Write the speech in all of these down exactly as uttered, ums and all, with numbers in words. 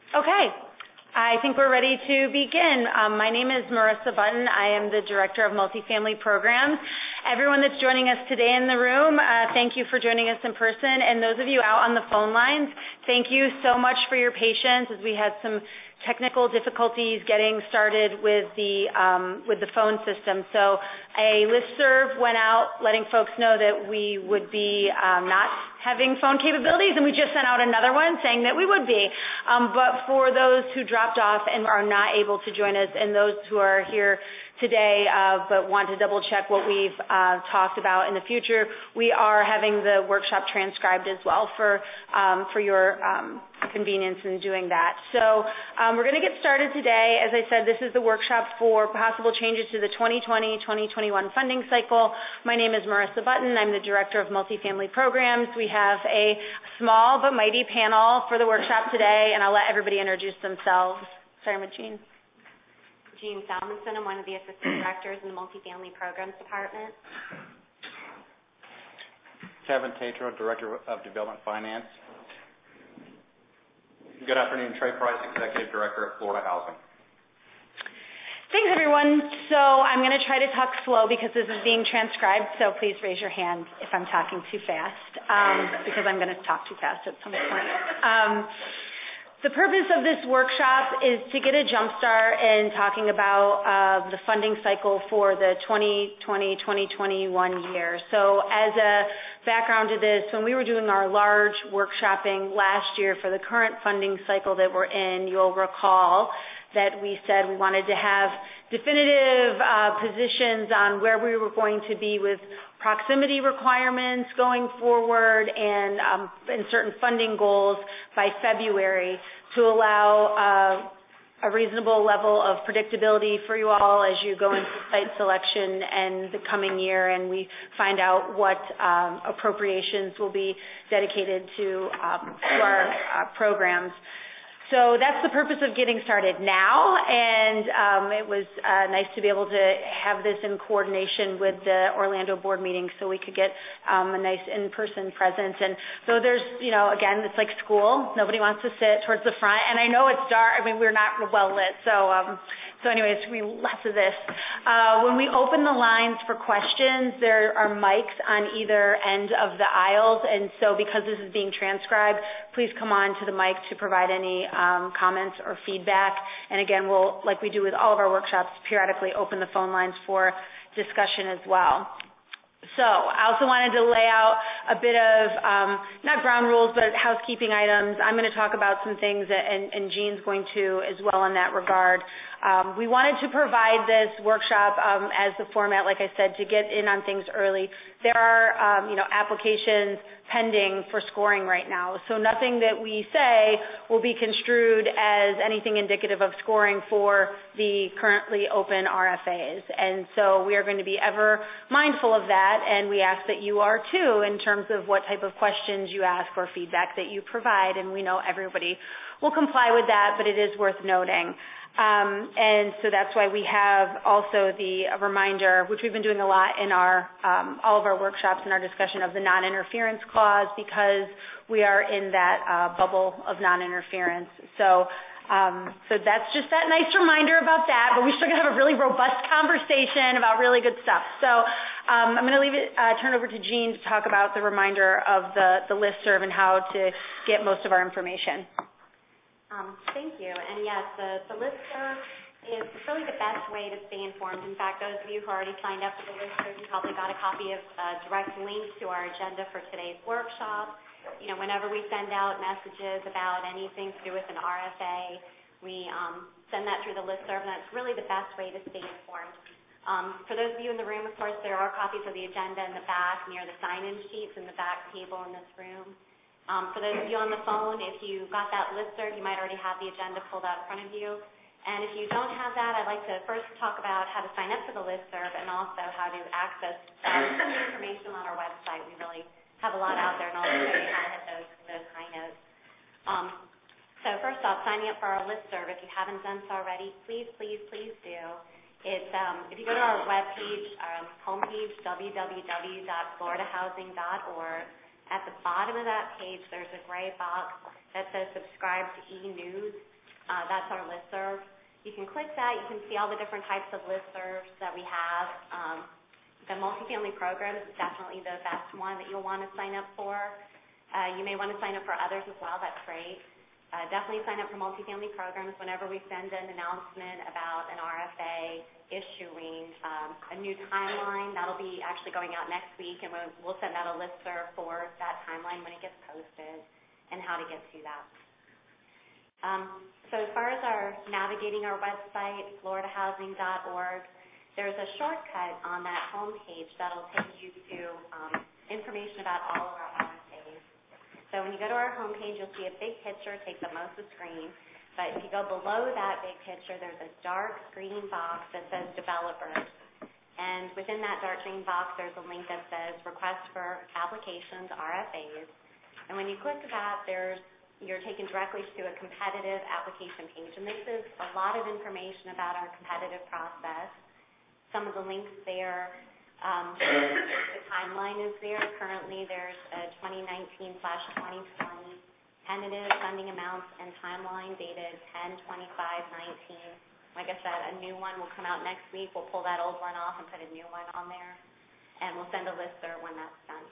Okay, I think we're ready to begin. Um, my name is Marissa Button. I am the Director of Multifamily Programs. Everyone that's joining us today in the room, uh, thank you for joining us in person. And those of you out on the phone lines, thank you so much for your patience as we had some technical difficulties getting started with the um, with the phone system. So a listserv went out letting folks know that we would be um, not having phone capabilities, and we just sent out another one saying that we would be. Um, but for those who dropped off and are not able to join us, and those who are here today uh, but want to double check what we've uh, talked about in the future, we are having the workshop transcribed as well for um, for your um, convenience in doing that. So um, we're going to get started today. As I said, this is the workshop for possible changes to the twenty twenty twenty twenty-one funding cycle. My name is Marissa Button. I'm the Director of Multifamily Programs. We have a small but mighty panel for the workshop today, and I'll let everybody introduce themselves. Starting with Jean. Jean Salmonson. I'm one of the Assistant Directors in the Multifamily Programs Department. Kevin Tatro, Director of Development Finance. Good afternoon, Trey Price, Executive Director of Florida Housing. Thanks, everyone. So I'm going to try to talk slow because this is being transcribed, so please raise your hand if I'm talking too fast, um, because I'm going to talk too fast at some point. Um, The purpose of this workshop is to get a jump start in talking about uh, the funding cycle for the twenty twenty twenty twenty-one year. So as a background to this, when we were doing our large workshopping last year for the current funding cycle that we're in, you'll recall that we said we wanted to have definitive uh, positions on where we were going to be with proximity requirements going forward and, um, and certain funding goals by February to allow uh, a reasonable level of predictability for you all as you go into site selection and the coming year, and we find out what um, appropriations will be dedicated to, um, to our uh, programs. So that's the purpose of getting started now, and um, it was uh, nice to be able to have this in coordination with the Orlando board meeting so we could get um, a nice in-person presence. And so there's, you know, again, it's like school. Nobody wants to sit towards the front, and I know it's dark. I mean, we're not well lit, so um, so anyway, it's going to be less of this. Uh, when we open the lines for questions, there are mics on either end of the aisles, and so because this is being transcribed, please come on to the mic to provide any um, comments or feedback. And again, we'll, like we do with all of our workshops, periodically open the phone lines for discussion as well. So I also wanted to lay out a bit of, um, not ground rules, but housekeeping items. I'm going to talk about some things, that, and, and Jean's going to as well in that regard. Um, we wanted to provide this workshop um, as the format, like I said, to get in on things early. There are, um, you know, applications pending for scoring right now, so nothing that we say will be construed as anything indicative of scoring for the currently open R F As. And so we are going to be ever mindful of that, and we ask that you are too in terms of what type of questions you ask or feedback that you provide, and we know everybody will comply with that, but it is worth noting. Um, and so that's why we have also the reminder, which we've been doing a lot in our um, all of our workshops and our discussion of the non-interference clause, because we are in that uh, bubble of non-interference. So, um, so that's just that nice reminder about that. But we still gonna have a really robust conversation about really good stuff. So um, I'm going to leave it, uh, turn over to Jean to talk about the reminder of the the listserv and how to get most of our information. Um, thank you. And yes, the, the listserv is really the best way to stay informed. In fact, those of you who already signed up for the listserv, you probably got a copy of a direct link to our agenda for today's workshop. You know, whenever we send out messages about anything to do with an R F A, we um, send that through the listserv, and that's really the best way to stay informed. Um, for those of you in the room, of course, there are copies of the agenda in the back near the sign-in sheets in the back table in this room. Um, for those of you on the phone, if you got that listserv, you might already have the agenda pulled out in front of you. And if you don't have that, I'd like to first talk about how to sign up for the listserv and also how to access um, some information on our website. We really have a lot out there, and I'll show you how to hit those, those high notes. Um, so first off, signing up for our listserv, if you haven't done so already, please, please, please do. It's, um, if you go to our webpage, um, homepage, w w w dot florida housing dot org, at the bottom of that page, there's a gray box that says subscribe to e-news. Uh, that's our listserv. You can click that. You can see all the different types of listservs that we have. Um, the multifamily programs is definitely the best one that you'll want to sign up for. Uh, you may want to sign up for others as well. That's great. Uh, definitely sign up for multifamily programs whenever we send an announcement about an R F A issuing um, a new timeline. That'll be actually going out next week, and we'll, we'll send out a listserv for that timeline when it gets posted and how to get to that. Um, so as far as our navigating our website, florida housing dot org, there's a shortcut on that homepage that'll take you to um, information about all of our R F As. So when you go to our homepage, you'll see a big picture, takes up most of the screen. But if you go below that big picture, there's a dark green box that says developers. And within that dark green box, there's a link that says request for applications, R F As. And when you click that, there's you're taken directly to a competitive application page. And this is a lot of information about our competitive process. Some of the links there, um, the timeline is there. Currently, there's a twenty nineteen slash twenty twenty tentative funding amounts and timeline dated ten twenty-five nineteen. Like I said, a new one will come out next week. We'll pull that old one off and put a new one on there, and we'll send a listserv when that's done.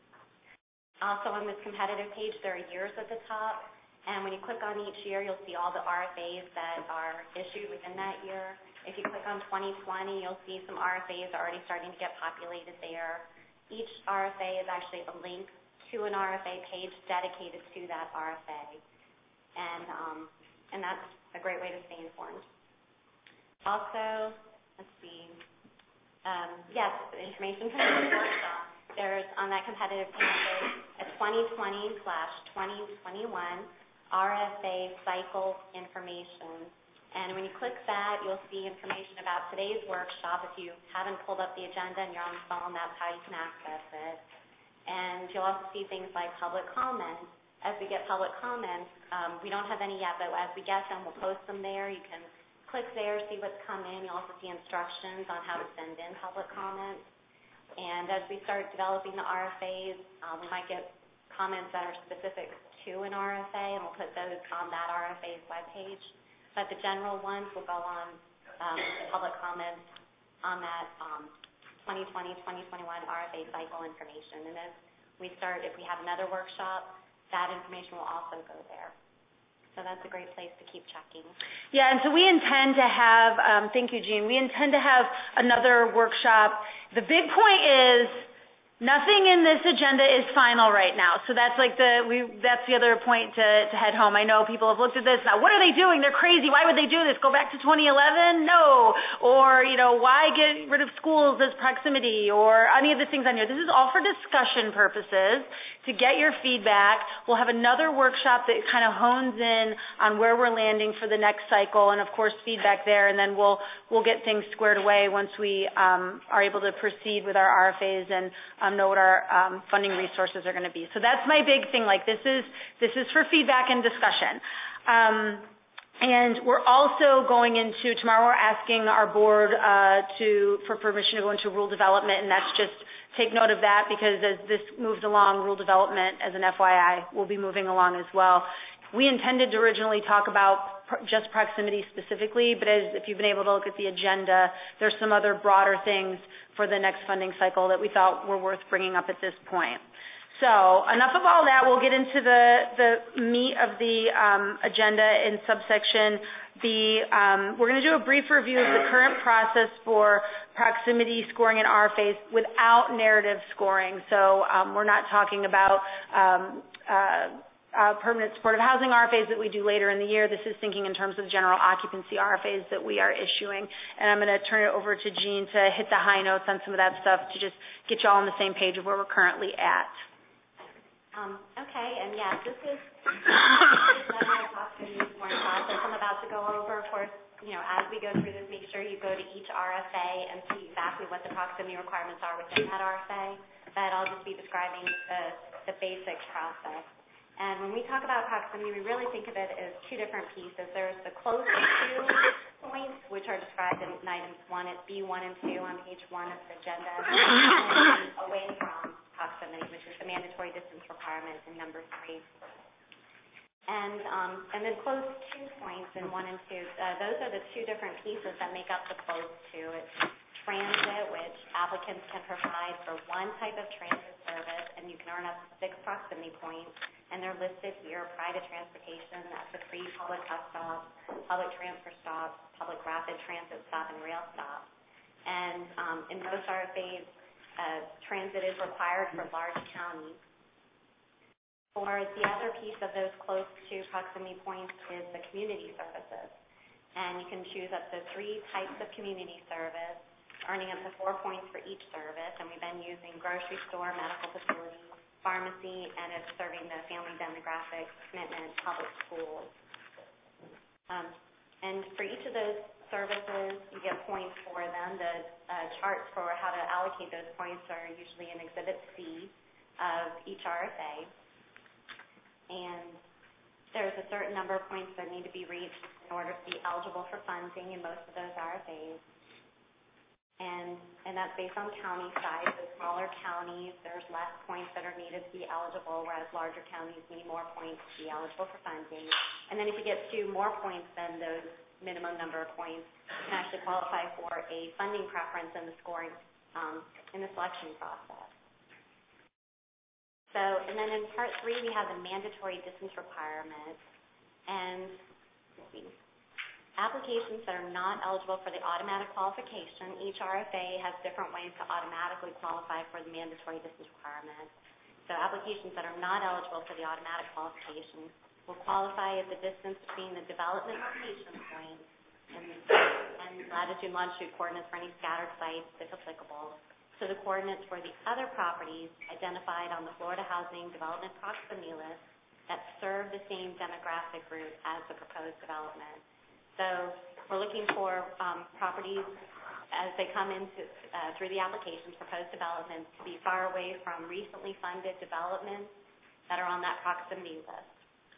Also on this competitive page, there are years at the top, and when you click on each year, you'll see all the R F As that are issued within that year. If you click on twenty twenty, you'll see some R F As already starting to get populated there. Each R F A is actually a link to an R F A page dedicated to that R F A, and um, and that's a great way to stay informed. Also, let's see, um, yes, information from the workshop. There's on that competitive page a twenty twenty slash twenty twenty-one R F A cycle information. And when you click that, you'll see information about today's workshop. If you haven't pulled up the agenda and you're on the phone, that's how you can access it. And you'll also see things like public comments. As we get public comments, um, we don't have any yet, but as we get them, we'll post them there. You can click there, see what's come in. You'll also see instructions on how to send in public comments. And as we start developing the R F As, um, we might get comments that are specific to an R F A, and we'll put those on that R F A's webpage. But the general ones will go on um, the public comments on that um, twenty twenty, twenty twenty-one R F A cycle information. And as we start, if we have another workshop, that information will also go there. So that's a great place to keep checking. Yeah, and so we intend to have, um, thank you, Jean, we intend to have another workshop. The big point is nothing in this agenda is final right now. So that's like the we that's the other point to, to head home. I know people have looked at this now. What are they doing? They're crazy. Why would they do this? Go back to twenty eleven? No. Or, you know, why get rid of schools as proximity or any of the things on here? This is all for discussion purposes to get your feedback. We'll have another workshop that kind of hones in on where we're landing for the next cycle and, of course, feedback there. And then we'll we'll get things squared away once we um, are able to proceed with our R F As and um, know what our um, funding resources are going to be. So that's my big thing. Like this is this is for feedback and discussion. Um, and we're also going into tomorrow. We're asking our board uh, to for permission to go into rule development, and that's just take note of that because as this moves along, rule development as an F Y I will be moving along as well. We intended to originally talk about pr- just proximity specifically, but as if you've been able to look at the agenda, there's some other broader things for the next funding cycle that we thought were worth bringing up at this point. So enough of all that. We'll get into the, the meat of the um, agenda in subsection B. Um, we're going to do a brief review of the current process for proximity scoring and R F As without narrative scoring. So um, we're not talking about um, uh, Uh, permanent supportive housing R F As that we do later in the year. This is thinking in terms of general occupancy R F As that we are issuing. And I'm going to turn it over to Jean to hit the high notes on some of that stuff to just get you all on the same page of where we're currently at. Um, okay, and yeah, this is another proximity scoring process I'm about to go over. Of course, you know, as we go through this, make sure you go to each R F A and see exactly what the proximity requirements are within that R F A. But I'll just be describing the, the basic process. And when we talk about proximity, we really think of it as two different pieces. There's the close to points, which are described in items one at B one and two on page one of the agenda, and away from proximity, which is the mandatory distance requirement in number three. And And um, and then closed two points in one and two. Uh, those are the two different pieces that make up the closed two. It's transit, which applicants can provide for one type of transit service, and you can earn up to six proximity points. And they're listed here: private transportation, that's the free public bus stops, public transfer stops, public rapid transit stop, and rail stop. And um, in most R F As, uh, transit is required for large counties. Or the other piece of those close to proximity points is the community services. And you can choose up to three types of community service, earning up to four points for each service. And we've been using grocery store, medical facility, pharmacy, and it's serving the family demographic commitment, public schools. Um, and for each of those services, you get points for them. The uh, charts for how to allocate those points are usually in Exhibit C of each R F A. And there's a certain number of points that need to be reached in order to be eligible for funding in most of those R F As. And and that's based on county size. The smaller counties, there's less points that are needed to be eligible, whereas larger counties need more points to be eligible for funding. And then if you get to more points than those minimum number of points, you can actually qualify for a funding preference in the scoring, um, in the selection process. So, and then in part three, we have the mandatory distance requirement. And let's see, applications that are not eligible for the automatic qualification, each R F A has different ways to automatically qualify for the mandatory distance requirement. So applications that are not eligible for the automatic qualification will qualify if the distance between the development location point and, and latitude and longitude coordinates for any scattered sites, if applicable, to the coordinates for the other properties identified on the Florida Housing Development Proximity List that serve the same demographic group as the proposed development. So we're looking for um, properties as they come into uh, through the applications, proposed developments, to be far away from recently funded developments that are on that proximity list.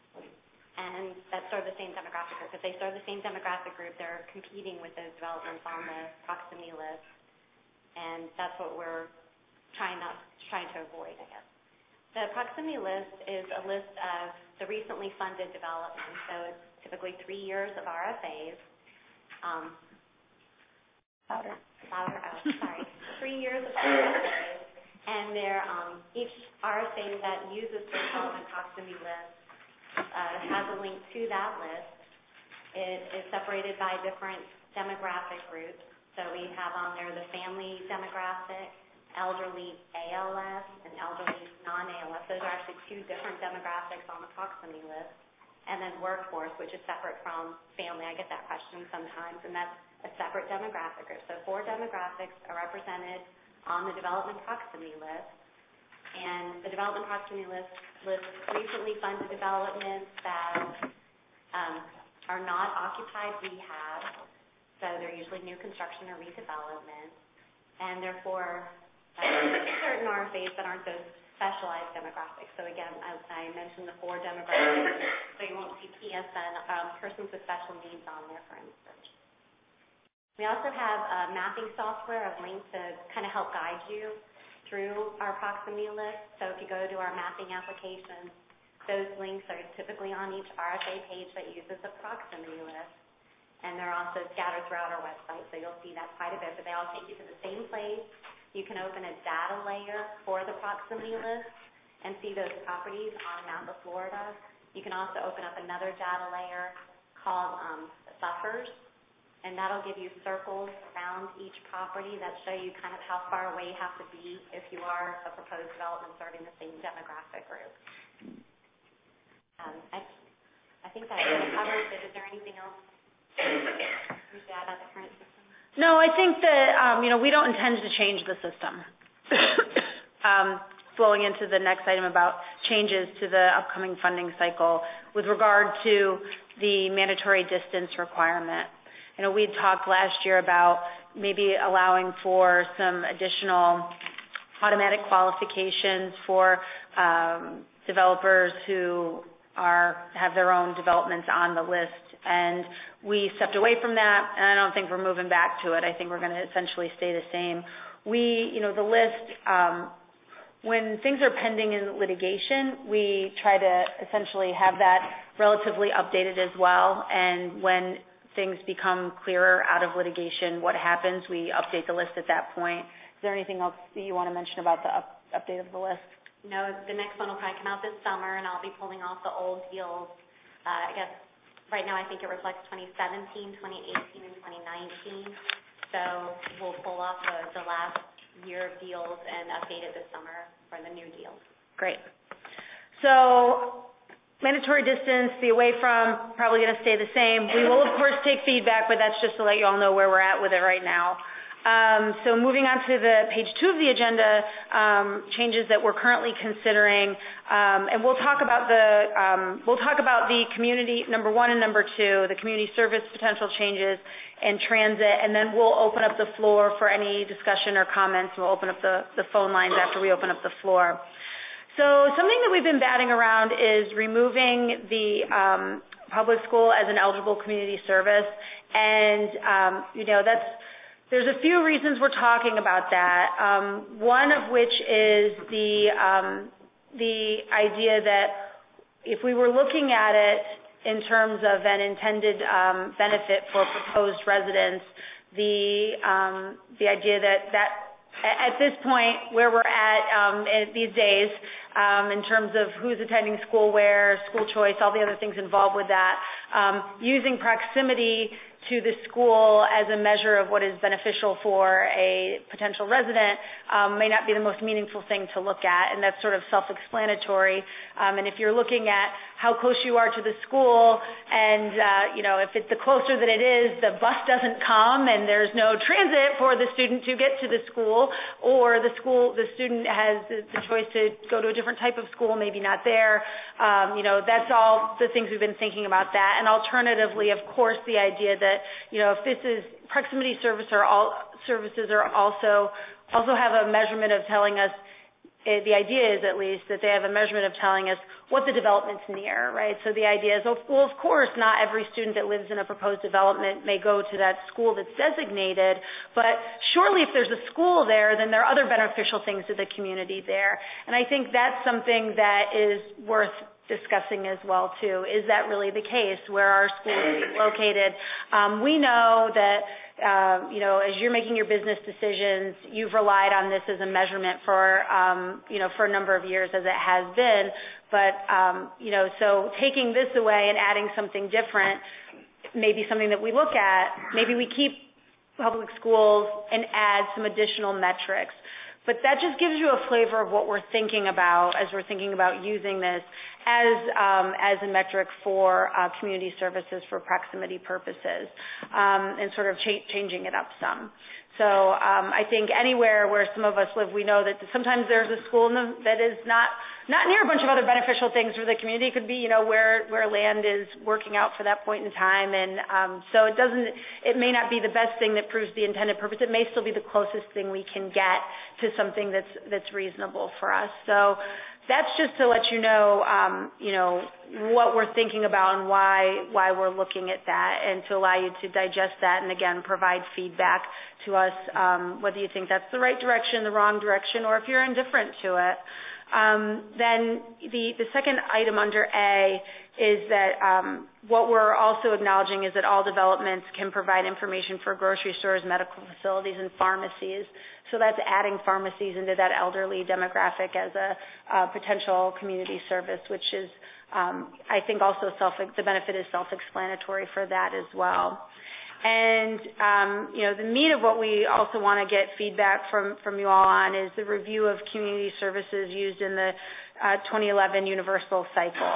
And that serve the same demographic group. If they serve the same demographic group, they're competing with those developments on the proximity list. And that's what we're trying not trying to avoid, I guess. The proximity list is a list of the recently funded developments. So it's typically three years of R F As. Um, louder. Louder. Oh, sorry. Three years of R F As, and they're um, each R F A that uses the development proximity list uh, has a link to that list. It is separated by different demographic groups. So we have on there the family demographic, elderly A L S, and elderly non-A L S. Those are actually two different demographics on the proximity list. And then workforce, which is separate from family. I get that question sometimes, and that's a separate demographic group. So four demographics are represented on the development proximity list. And the development proximity list lists recently funded developments that um, are not occupied rehab. So they're usually new construction or redevelopment, and therefore uh, certain R F As that aren't those specialized demographics. So again, as I mentioned, the four demographics, so you won't see P S N, um, persons with special needs on there, for instance. We also have uh, mapping software of links to kind of help guide you through our proximity list. So if you go to our mapping application, those links are typically on each R F A page that uses a proximity list. And they're also scattered throughout our website, so you'll see that quite a bit, but they all take you to the same place. You can open a data layer for the proximity list and see those properties on a map of Florida. You can also open up another data layer called um, buffers, and that'll give you circles around each property that show you kind of how far away you have to be if you are a proposed development serving the same demographic group. Um, I, I think that kind of covers it. Is there anything else? No, I think that um, you know we don't intend to change the system. um, flowing into the next item about changes to the upcoming funding cycle with regard to the mandatory distance requirement. You know, we had talked last year about maybe allowing for some additional automatic qualifications for um, developers who are have their own developments on the list. And we stepped away from that, and I don't think we're moving back to it. I think we're going to essentially stay the same. We, you know, the list um, when things are pending in litigation, we try to essentially have that relatively updated as well. And when things become clearer out of litigation, what happens, we update the list at that point. Is there anything else that you want to mention about the up, update of the list? No, the next one will probably come out this summer, and I'll be pulling off the old deals. Uh, I guess right now I think it reflects twenty seventeen, twenty eighteen, and twenty nineteen. So we'll pull off the, the last year of deals and update it this summer for the new deals. Great. So mandatory distance, the away from, probably going to stay the same. We will, of course, take feedback, but that's just to let you all know where we're at with it right now. Um, so moving on to the page two of the agenda, um, changes that we're currently considering, um, and we'll talk about the um, we'll talk about the community number one and number two, the community service potential changes and transit, and then we'll open up the floor for any discussion or comments. We'll open up the, the phone lines after we open up the floor. So something that we've been batting around is removing the um, public school as an eligible community service, and um, you know that's. There's a few reasons we're talking about that. Um, one of which is the um, the idea that if we were looking at it in terms of an intended um, benefit for proposed residents, the um, the idea that that at this point where we're at um, these days, um, in terms of who's attending school where, school choice, all the other things involved with that, um, using proximity to the school as a measure of what is beneficial for a potential resident um, may not be the most meaningful thing to look at, and that's sort of self-explanatory. Um, and if you're looking at how close you are to the school, and uh, you know, if it's the closer that it is, the bus doesn't come, and there's no transit for the student to get to the school, or the school, the student has the choice to go to a different type of school, maybe not there. Um, you know, that's all the things we've been thinking about that. And alternatively, of course, the idea that you know, if this is proximity service or all services are also also have a measurement of telling us, uh, the idea is at least that they have a measurement of telling us what the development's near, right? So the idea is, well, of course, not every student that lives in a proposed development may go to that school that's designated, but surely if there's a school there, then there are other beneficial things to the community there. And I think that's something that is worth discussing as well too. Is that really the case? Where are schools located? Um, we know that uh, you know, as you're making your business decisions, you've relied on this as a measurement for um, you know for a number of years, as it has been. But um, you know, so taking this away and adding something different may be something that we look at. Maybe we keep public schools and add some additional metrics. But that just gives you a flavor of what we're thinking about as we're thinking about using this as um, as a metric for uh, community services for proximity purposes, um, and sort of cha- changing it up some. So um, I think anywhere where some of us live, we know that sometimes there's a school in the, that is not not near a bunch of other beneficial things for the community. It could be, you know, where where land is working out for that point in time, and um, so it doesn't. It may not be the best thing that proves the intended purpose. It may still be the closest thing we can get to something that's that's reasonable for us. So that's just to let you know, um, you know, what we're thinking about and why why we're looking at that, and to allow you to digest that, and again provide feedback to us, um, whether you think that's the right direction, the wrong direction, or if you're indifferent to it. Um, then the, the second item under A is that um, what we're also acknowledging is that all developments can provide information for grocery stores, medical facilities, and pharmacies. So that's adding pharmacies into that elderly demographic as a, a potential community service, which is, um, I think, also self. The benefit is self-explanatory for that as well. And, um, you know, the meat of what we also want to get feedback from, from you all on is the review of community services used in the uh, twenty eleven universal cycle.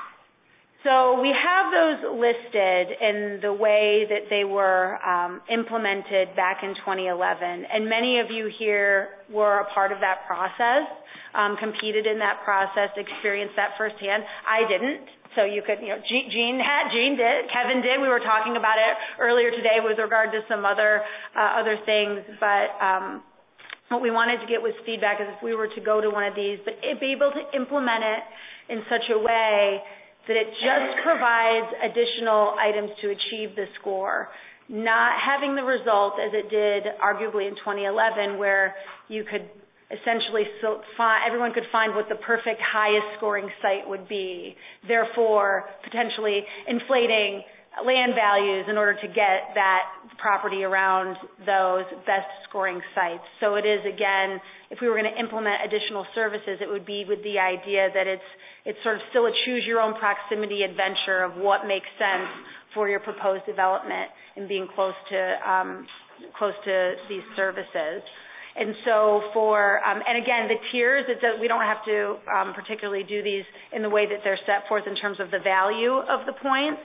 So we have those listed in the way that they were um, implemented back in twenty eleven. And many of you here were a part of that process, um, competed in that process, experienced that firsthand. I didn't. So you could, you know, Jean had, Jean did, Kevin did. We were talking about it earlier today with regard to some other uh, other things. But um, what we wanted to get was feedback is if we were to go to one of these, but it, be able to implement it in such a way that it just provides additional items to achieve the score, not having the result as it did arguably in twenty eleven, where you could essentially so fi- everyone could find what the perfect highest scoring site would be, therefore potentially inflating land values in order to get that property around those best scoring sites. So it is, again, if we were going to implement additional services, it would be with the idea that it's it's sort of still a choose your own proximity adventure of what makes sense for your proposed development and being close to um, close to these services. And so for, um, and again, the tiers, it does, we don't have to um, particularly do these in the way that they're set forth in terms of the value of the points.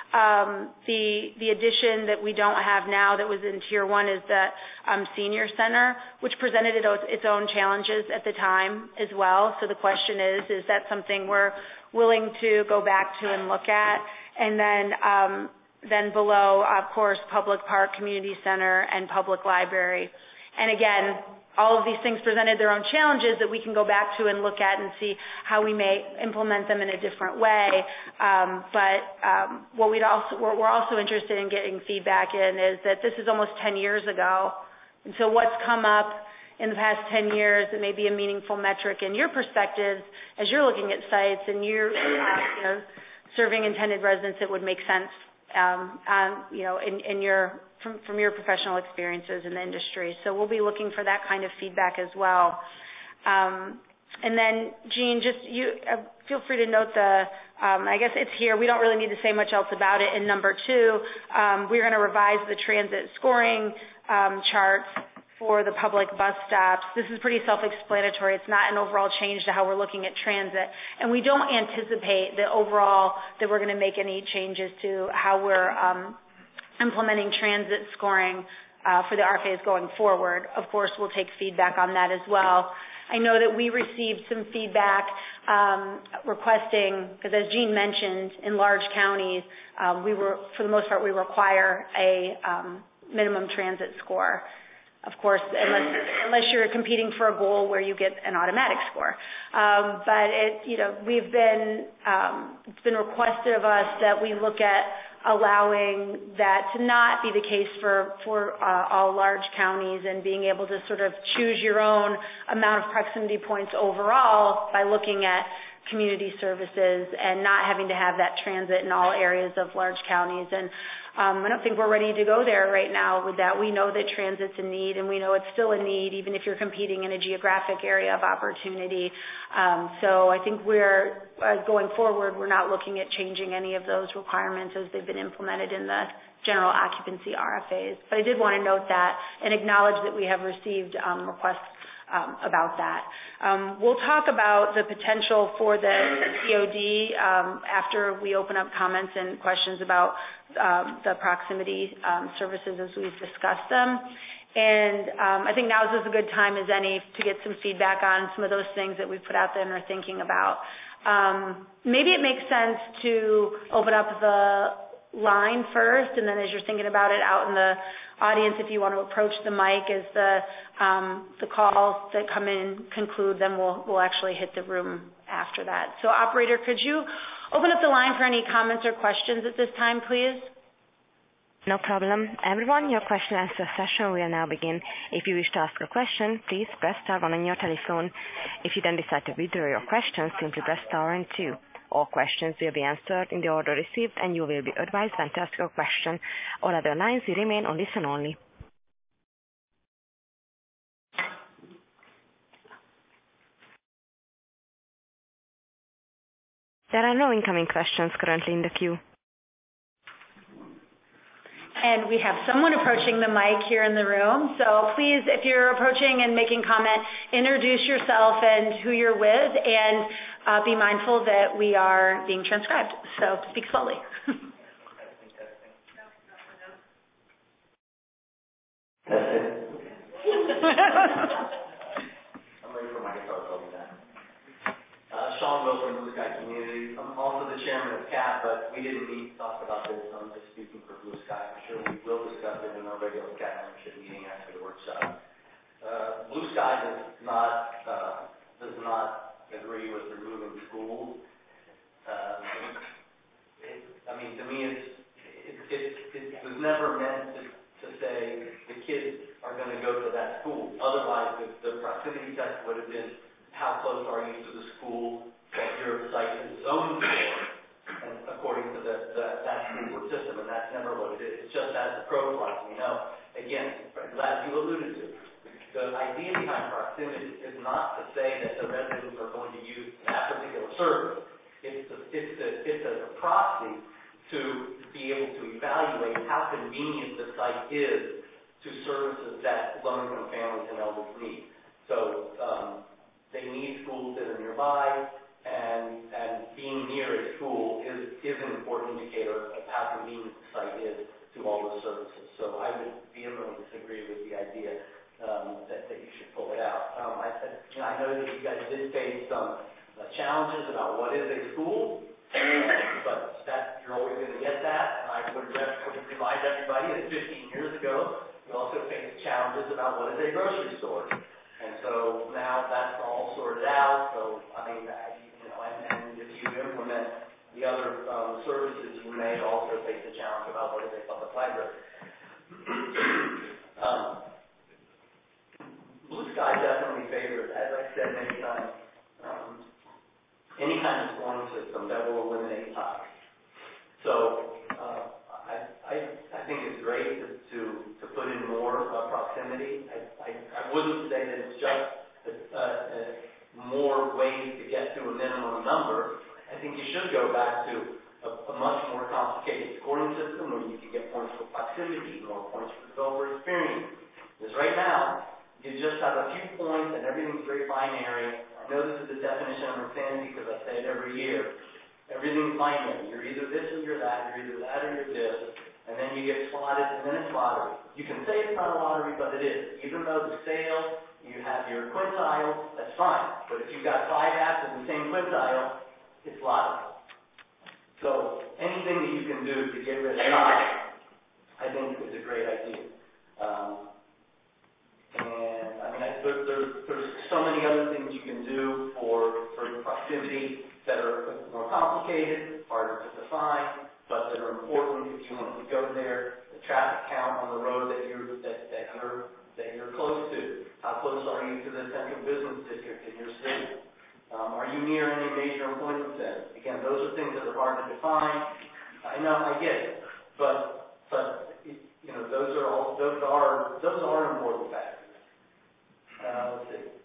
Um, the the addition that we don't have now that was in tier one is the um, senior center, which presented it, its own challenges at the time as well. So the question is, is that something we're willing to go back to and look at? And then um, then below, of course, public park, community center, and public library. And again, all of these things presented their own challenges that we can go back to and look at and see how we may implement them in a different way. Um, but um, what we'd also, what we're also interested in getting feedback in is that this is almost ten years ago. And so what's come up in the past ten years that may be a meaningful metric in your perspectives as you're looking at sites and you're uh, you know, serving intended residents that would make sense um, um, you know, in, in your From, from your professional experiences in the industry. So we'll be looking for that kind of feedback as well. Um, and then, Jean, just you uh, feel free to note the, um, I guess it's here. We don't really need to say much else about it. In number two, um, we're going to revise the transit scoring um, charts for the public bus stops. This is pretty self-explanatory. It's not an overall change to how we're looking at transit. And we don't anticipate that overall that we're going to make any changes to how we're um, implementing transit scoring uh, for the R F As going forward. Of course, we'll take feedback on that as well. I know that we received some feedback um, requesting, because as Jean mentioned, in large counties, um, we were, for the most part, we require a um, minimum transit score. Of course, unless unless you're competing for a goal where you get an automatic score. Um, but it, you know, we've been um, it's been requested of us that we look at allowing that to not be the case for for uh, all large counties and being able to sort of choose your own amount of proximity points overall by looking at community services and not having to have that transit in all areas of large counties. And um, I don't think we're ready to go there right now with that. We know that transit's a need, and we know it's still a need, even if you're competing in a geographic area of opportunity. Um, so I think we're, uh, going forward, we're not looking at changing any of those requirements as they've been implemented in the general occupancy R F As. But I did want to note that and acknowledge that we have received um, requests Um, about that. Um, we'll talk about the potential for the C O D um, after we open up comments and questions about um, the proximity um, services as we've discussed them. And um, I think now is as a good time as any to get some feedback on some of those things that we've put out there and are thinking about. Um, maybe it makes sense to open up the line first, and then as you're thinking about it out in the audience, if you want to approach the mic as the um, the calls that come in conclude, then we'll we'll actually hit the room after that. So, operator, could you open up the line for any comments or questions at this time, please? No problem. Everyone, your question and answer session will now begin. If you wish to ask a question, please press star one on your telephone. If you then decide to withdraw your question, simply press star and two. All questions will be answered in the order received, and you will be advised when to ask your question. All other lines will remain on listen only. There are no incoming questions currently in the queue. And we have someone approaching the mic here in the room. So please, if you're approaching and making comment, introduce yourself and who you're with, and uh, be mindful that we are being transcribed. So speak slowly. That's it. I'm ready for my guitar solo now. Uh, Sean Wilson, Blue Sky Community. I'm also the chairman of C A P, but we didn't need to talk about this. I'm just speaking for Blue Sky. I'm sure we will discuss it in our regular C A P membership meeting after the workshop. Uh, Blue Sky does not uh, does not agree with removing schools. Uh, it, I mean, to me, it's it, it, it was never meant to, to say the kids are are going to go to that school. Otherwise, the, the proximity test would have been how close are you to the school that your site is zoned for, and according to the, the, that school board system, and that's never what it is. It's just as the crow flies. We know, again, glad you alluded to, the idea behind proximity is not to say that the residents are going to use that particular service. It's a, it's a, it's a proxy to be able to evaluate how convenient the site is to services that low-income families and elders need. So um, they need schools that are nearby, and, and being near a school is, is an important indicator of how convenient the site is to all those services. So I would vehemently disagree with the idea um, that, that you should pull it out. Um, I, you know, I know that you guys did face some uh, challenges about what is a school, but that you're always going to get that. And I would remind everybody that fifteen years ago, we also faced challenges about what is a grocery store. And so now that's all sorted out. So, I mean, you know, and, and if you implement the other um, services, you may also face a challenge about what is a public library. um, Blue Sky definitely favors, as I said many times, um, any kind of scoring system that will eliminate ties. So uh, I, I, I think it's great to, to, to put in more uh, proximity. I, I, I wouldn't say that it's just uh, uh, more ways to get to a minimum number. I think you should go back to a, a much more complicated scoring system where you can get points for proximity, more points for developer experience. Because right now, you just have a few points and everything's very binary. I know this is the definition of insanity because I say it every year. Everything's binary. You're either this or you're that. You're either that or you're this. And then you get slotted, and then it's lottery. You can say it's not a lottery, but it is. Even though the sale, you have your quintile, that's fine. But if you've got five apps in the same quintile, it's lottery. So anything that you can do to get rid of lottery, I think is a great idea. Um, and I mean, I, there, there, there's so many other things you can do for, for proximity that are more complicated, harder to define, but that are important if you want to go there. The traffic count on the road that you're that, that you're that you're close to. How close are you to the central business district in your city? Um, are you near any major employment centers? Again, those are things that are hard to define. I know, I get it, but but you know, those are all those are those are important factors. Uh, let's see.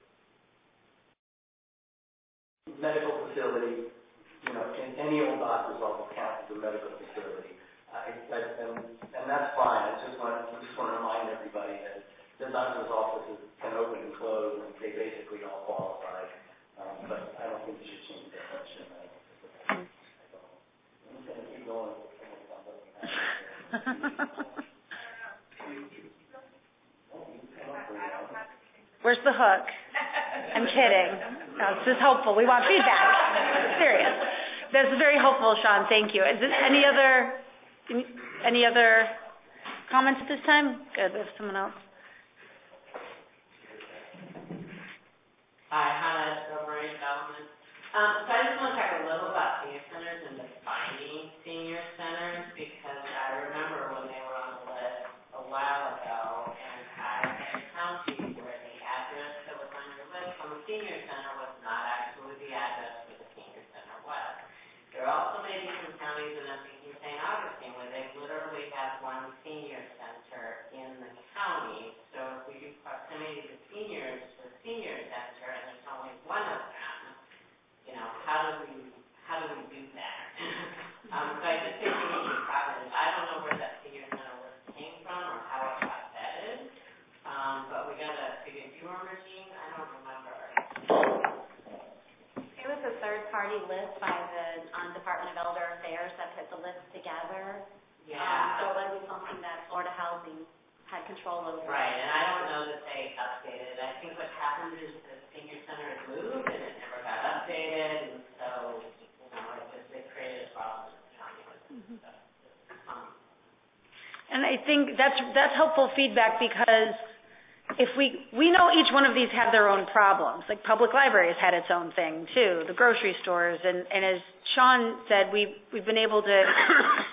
Medical facility, you know, in any old doctor's office counts as a medical facility, I, I, and and that's fine. I just want I just want to remind everybody that the doctor's offices can open and close, and they basically all qualify. Um, but I don't think you should change that much. I'm just going to keep going. Where's the hook? I'm kidding. No, this is helpful. We want feedback. Serious. This is very helpful, Sean. Thank you. Is there any other any other comments at this time? Good. There's someone else. Hi, Hannah, Strawberry Development. Um, so I just want to talk a little about senior centers and defining senior centers, because I remember when they were on the list a while ago, and I had counties where the address that was on your list on the senior center was not actually the address where the senior center was. There are also maybe some counties, and I'm thinking Saint Augustine, where they literally have one senior center in the county. So if we do proximity to seniors for senior center, and there's only one of them, you know, how do we how do we do that? um, so I just think we need to probably, I don't know where that senior center list came from or how it got vetted, um, but we got a big viewer machine. I don't remember. It was a third-party list by the um, Department of Elder Affairs that put the list together. Yeah. Um, so it wasn't something that Florida Housing had control over. Right, and I don't know that they updated. I think what happened is the senior center moved and it never got updated, and so, you know, it just, it created problems in the county with mm-hmm. stuff. Um, and I think that's that's helpful feedback, because if we we know each one of these have their own problems. Like public libraries had its own thing too, the grocery stores, and, and as Sean said, we we've been able to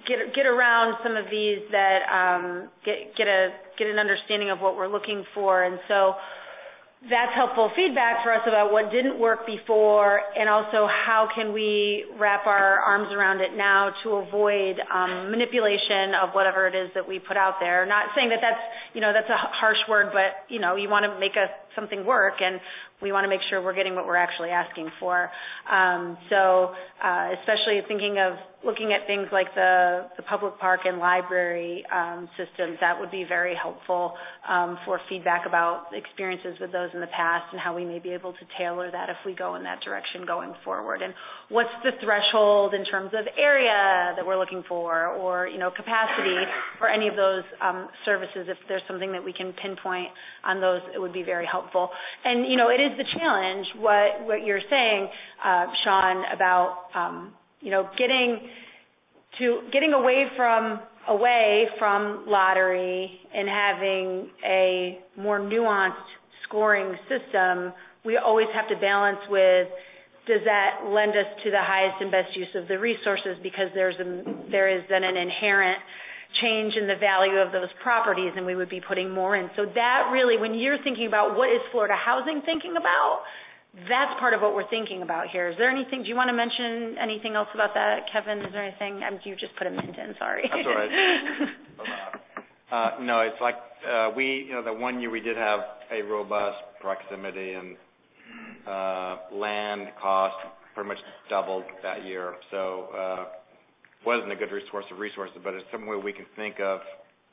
get get around some of these that um, get get a get an understanding of what we're looking for, and so that's helpful feedback for us about what didn't work before, and also how can we wrap our arms around it now to avoid um, manipulation of whatever it is that we put out there. Not saying that that's, you know, that's a harsh word, but, you know, you want to make a, something work, and we want to make sure we're getting what we're actually asking for. Um, so uh, especially thinking of looking at things like the, the public park and library um, systems, that would be very helpful um, for feedback about experiences with those in the past and how we may be able to tailor that if we go in that direction going forward. And what's the threshold in terms of area that we're looking for, or, you know, capacity for any of those um, services. If there's something that we can pinpoint on those, it would be very helpful. And, you know, it is the challenge, what, what you're saying, uh, Sean, about, um, you know, getting to getting away from away from lottery and having a more nuanced scoring system. We always have to balance with, does that lend us to the highest and best use of the resources, because there's a, there is then an inherent change in the value of those properties, and we would be putting more in. So that really, when you're thinking about what is Florida Housing thinking about, that's part of what we're thinking about here. Is there anything, do you want to mention anything else about that, Kevin? Is there anything? Um, you just put a mint in, sorry. That's all right. uh, no, it's like uh, we, you know, the one year we did have a robust proximity, and uh, land cost pretty much doubled that year. So uh, wasn't a good resource of resources, but it's some way we can think of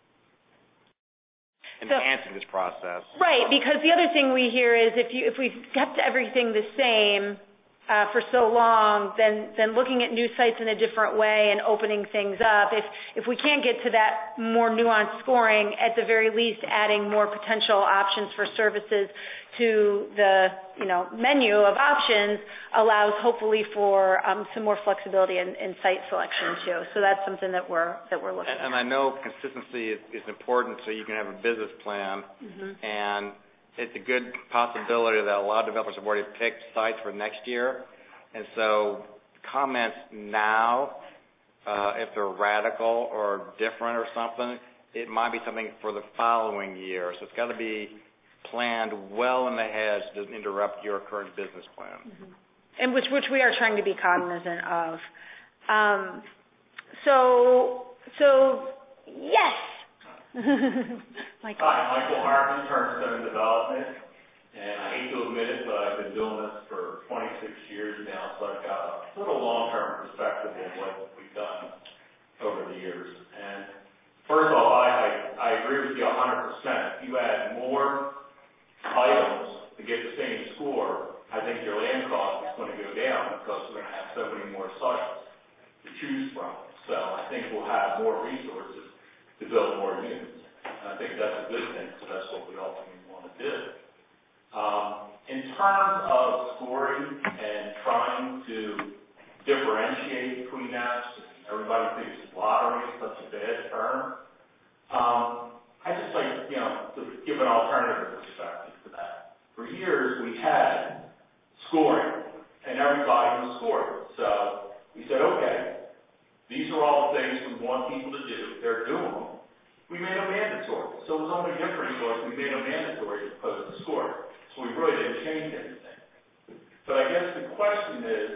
enhancing so, this process. Right, because the other thing we hear is if you if we've kept everything the same uh, for so long, then then looking at new sites in a different way and opening things up. If if we can't get to that more nuanced scoring, at the very least, adding more potential options for services to the, you know, menu of options allows hopefully for um, some more flexibility in, in site selection too. So that's something that we're that we're looking and, at. And I know consistency is, is important, so you can have a business plan, mm-hmm. and it's a good possibility that a lot of developers have already picked sites for next year, and so comments now, uh, if they're radical or different or something, it might be something for the following year. So it's got to be planned well in ahead so it doesn't interrupt your current business plan. Mm-hmm. And which which we are trying to be cognizant of. Um, so so yes. Michael. Hi, Michael Hartman, Turnstone Development, and I hate to admit it, but I've been doing this for twenty-six years now, so I've got a little long-term perspective on what we've done over the years. And first of all, I I, I agree with you one hundred percent. If you add more items to get the same score, I think your land cost is going to go down because we're going to have so many more sites to choose from. So I think we'll have more resources to build more units. And I think that's a good thing, so that's what we ultimately want to do. Um, in terms of scoring and trying to differentiate between that, everybody thinks lottery is such a bad term. Um, I just like, you know, to give an alternative perspective to that. For years, we had scoring, and everybody was scoring. So we said, okay, these are all the things we want people to do. They're doing them. We made them mandatory. So it was only different was we made them mandatory as opposed to scoring. So we really didn't change anything. But I guess the question is,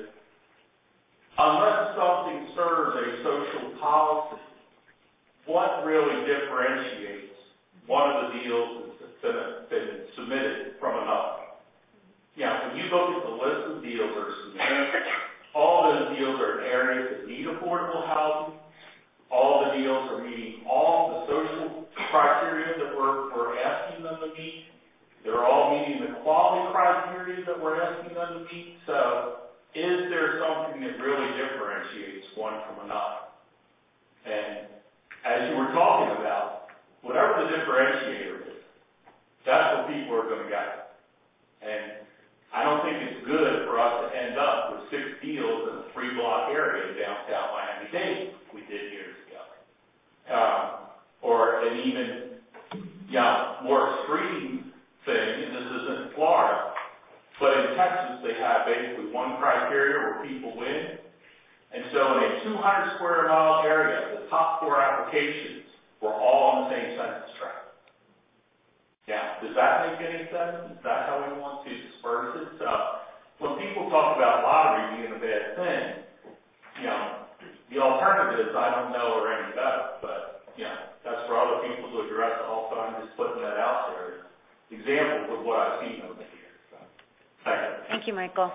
unless something serves a social policy, what really differentiates one of the deals that's been submitted from another? Yeah, when you look at the list of deals that are submitted, all those deals are in areas that need affordable housing. All the deals are meeting all the social criteria that we're, we're asking them to meet. They're all meeting the quality criteria that we're asking them to meet. So is there something that really differentiates one from another? And as you were talking about, whatever the differentiator is, that's what people are going to get. And I don't think it's good for us to end up with six deals in a three-block area in downtown Miami-Dade we did years ago. Um, or an even, you know, more extreme thing, and this isn't Florida, but in Texas they have basically one criteria where people win, And so in a two hundred square mile area, the top four applications were all on the same census tract. Now, does that make any sense? Is that how we want to disperse it? So when people talk about lottery being a bad thing, you know, the alternatives I don't know are any better, but, you know, that's for other people to address. Also, I'm just putting that out there. Examples of what I've seen over here. So, thank you. Thank you, Michael.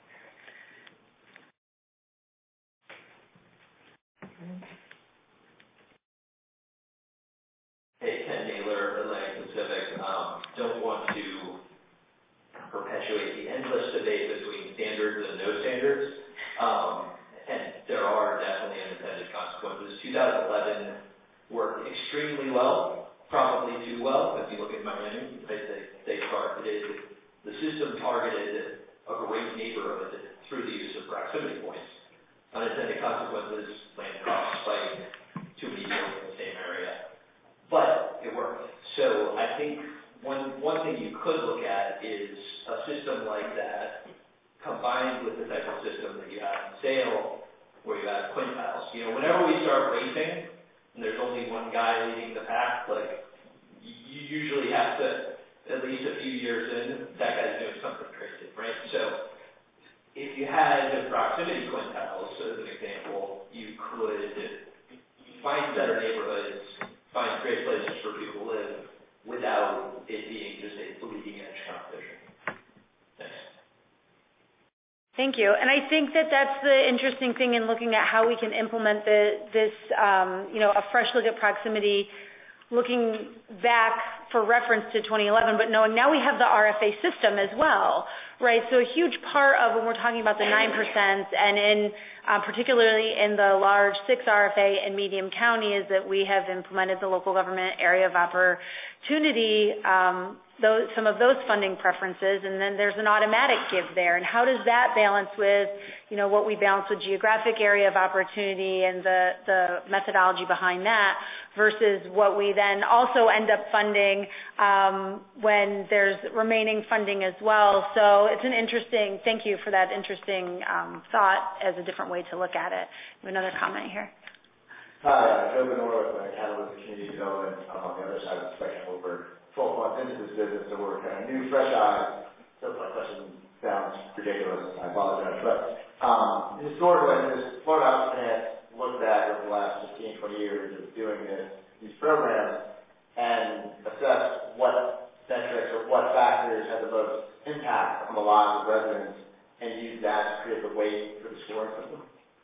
Hey, Ken Naylor, Atlantic Pacific. Um, don't want to perpetuate the endless debate between standards and no standards. Um, and there are definitely unintended consequences. two thousand eleven worked extremely well, probably too well. If you look at Miami, they, they, they targeted, the system targeted a great neighborhood through the use of proximity points. Unintended consequences, land costs spike, too many deals in the same area. But it worked. So I think one one thing you could look at is a system like that combined with the type of system that you have in Sale, where you have quintiles. You know, whenever we start racing, and there's only one guy leading the pack, like, you usually have to, at least a few years in, that guy's doing something crazy, right? So if you had the proximity quintiles, as an example, you could find better neighborhoods, find great places for people to live without it being just a bleeding edge competition. Thanks. Thank you. And I think that that's the interesting thing in looking at how we can implement the, this, um, you know, a fresh look at proximity, looking back for reference to twenty eleven, but knowing now we have the R F A system as well, right? So a huge part of when we're talking about the nine percent and in uh, particularly in the large six R F A and medium county is that we have implemented the local government area of opportunity, um, those, some of those funding preferences, and then there's an automatic give there. And how does that balance with, you know, what we balance with geographic area of opportunity and the, the methodology behind that versus what we then also end up funding um, when there's remaining funding as well. So it's an interesting, thank you for that interesting um, thought as a different way to look at it. We have another comment here. Hi, Joe Benora with Catalyst Community Development. I'm on the other side of the spectrum over twelve months into this business, so we're kind of new, fresh eyes. So if my question sounds ridiculous, I apologize. But um, historically, this Florida House Finance looked at over the last fifteen, twenty years of doing this, these programs and assessed what metrics or what factors had the most impact on the lives of residents and used that to create the weight for the scoring system?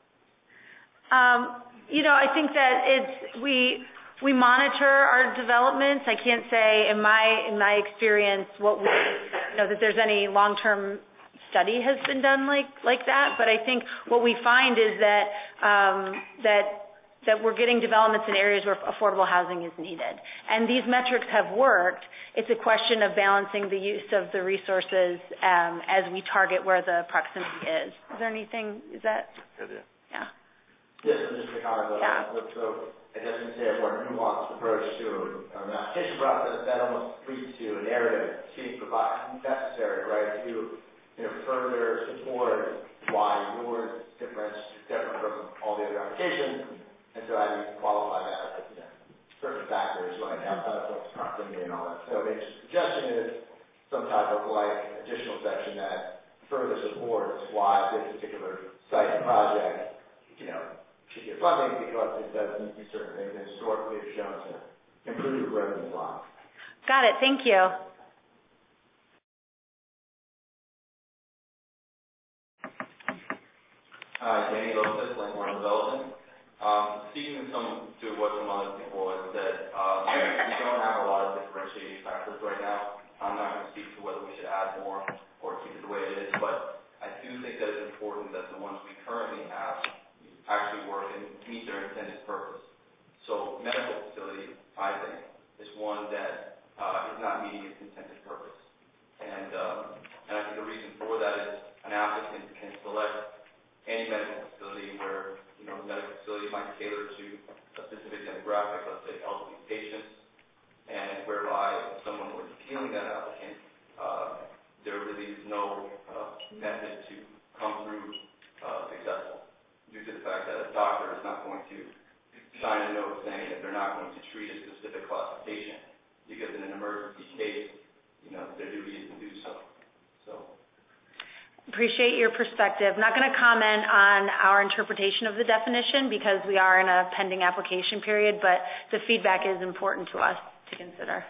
Um, you know, I think that it's, we, we monitor our developments. I can't say in my, in my experience what we, you know, that there's any long-term study has been done like, like that, but I think what we find is that, um, that, that we're getting developments in areas where affordable housing is needed. And these metrics have worked. It's a question of balancing the use of the resources um, as we target where the proximity is. Is there anything, is that? Good, yeah. Yeah. Yes, and just to comment on Yeah. that. So I guess we say a more nuanced approach to an application process that almost leads to a narrative being provided necessary, right, to you know, further support why yours is different, different from all the other applications. And so how do you qualify that with, you know, certain factors like outside of what's proximity and all that. So the suggestion is some type of like additional section that further supports why this particular site and project, you know, should get funding because it does meet certain things that historically have shown to improve residents' lives. Got it. Thank you. Hi, Danny Lopez, Langmore Development. Um, speaking to, some, to what some other people have said, uh, we don't have a lot of differentiating factors right now. I'm not going to speak to whether we should add more or keep it the way it is, but I do think that it's important that the ones we currently have actually work and meet their intended purpose. So medical facility, I think, is one that uh, is not meeting its intended purpose. And, um, and I think the reason for that is an applicant can select any medical facility where, you know, the medical facility might tailor to a specific demographic, let's say elderly patients, and whereby if someone was appealing that applicant, uh, there really is no uh, method to come through uh, successful. due to the fact that a doctor is not going to sign a note saying that they're not going to treat a specific classification, because in an emergency case, you know, their duty is to do so. So. Appreciate your perspective. Not going to comment on our interpretation of the definition because we are in a pending application period, but the feedback is important to us to consider.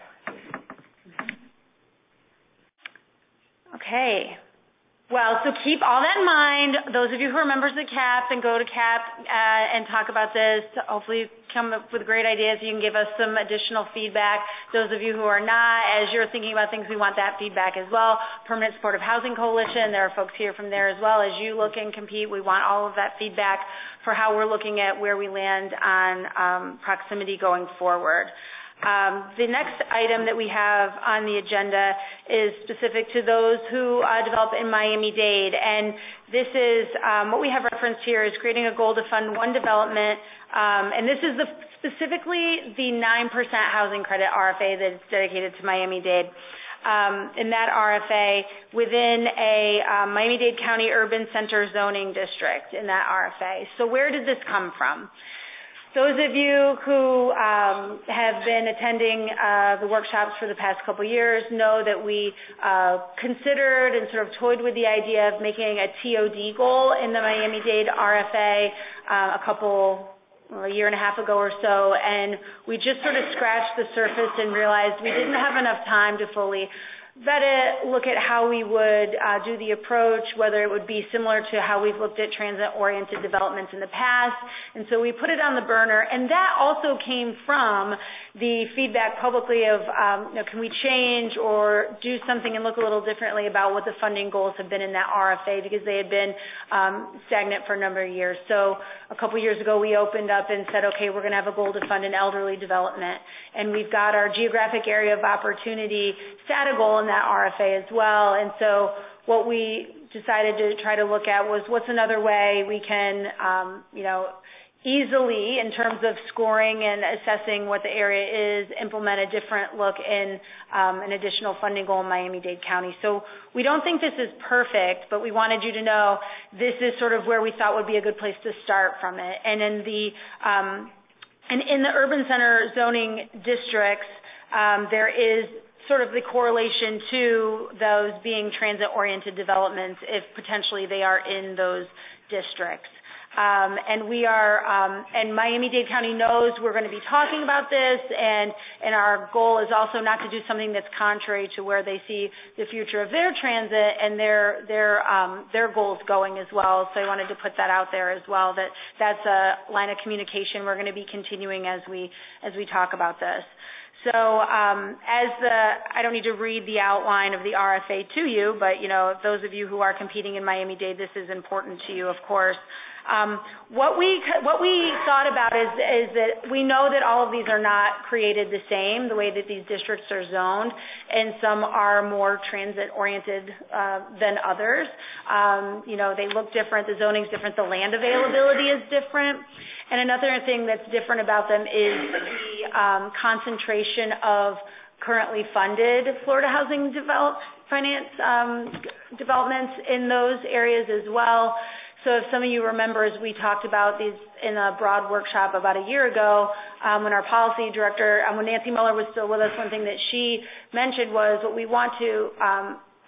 Okay. Well, so keep all that in mind. Those of you who are members of C A P and go to C A P uh, and talk about this, hopefully come up with great ideas. You can give us some additional feedback. Those of you who are not, as you're thinking about things, we want that feedback as well. Permanent Supportive Housing Coalition, there are folks here from there as well. As you look and compete, we want all of that feedback for how we're looking at where we land on um, proximity going forward. Um, the next item that we have on the agenda is specific to those who uh, develop in Miami-Dade, and this is um, what we have referenced here is creating a goal to fund one development, um, and this is the, specifically the nine percent housing credit R F A that's dedicated to Miami-Dade. Um, in that R F A within a um, Miami-Dade County Urban Center zoning district in that R F A. So where did this come from? Those of you who um, have been attending uh, the workshops for the past couple years know that we uh, considered and sort of toyed with the idea of making a T O D goal in the Miami-Dade R F A uh, a couple, well, a year and a half ago or so, and we just sort of scratched the surface and realized we didn't have enough time to fully vet it, look at how we would uh, do the approach, whether it would be similar to how we've looked at transit-oriented developments in the past. And so we put it on the burner. And that also came from the feedback publicly of, um, you know, can we change or do something and look a little differently about what the funding goals have been in that R F A, because they had been um, stagnant for a number of years. So a couple years ago, we opened up and said, okay, we're going to have a goal to fund an elderly development. And we've got our geographic area of opportunity STATA goal in that R F A as well. And so what we decided to try to look at was what's another way we can, um, you know, easily, in terms of scoring and assessing what the area is, implement a different look in um, an additional funding goal in Miami-Dade County. So we don't think this is perfect, but we wanted you to know this is sort of where we thought would be a good place to start from it. And in the um, and in the urban center zoning districts, um, there is sort of the correlation to those being transit-oriented developments if potentially they are in those districts. Um, and we are, um, and Miami-Dade County knows we're going to be talking about this, and, and our goal is also not to do something that's contrary to where they see the future of their transit and their their um, their goals going as well. So I wanted to put that out there as well. That that's a line of communication we're going to be continuing as we as we talk about this. So um, as the, I don't need to read the outline of the R F A to you, but, you know, those of you who are competing in Miami-Dade, this is important to you, of course. Um, what we what we thought about is, is that we know that all of these are not created the same, the way that these districts are zoned, and some are more transit-oriented uh, than others. Um, you know, they look different, the zoning's different, the land availability is different. And another thing that's different about them is the um, concentration of currently funded Florida housing develop, finance um, developments in those areas as well. So if some of you remember, as we talked about these in a broad workshop about a year ago, um, when our policy director, um, when Nancy Muller was still with us, one thing that she mentioned was what we want to um,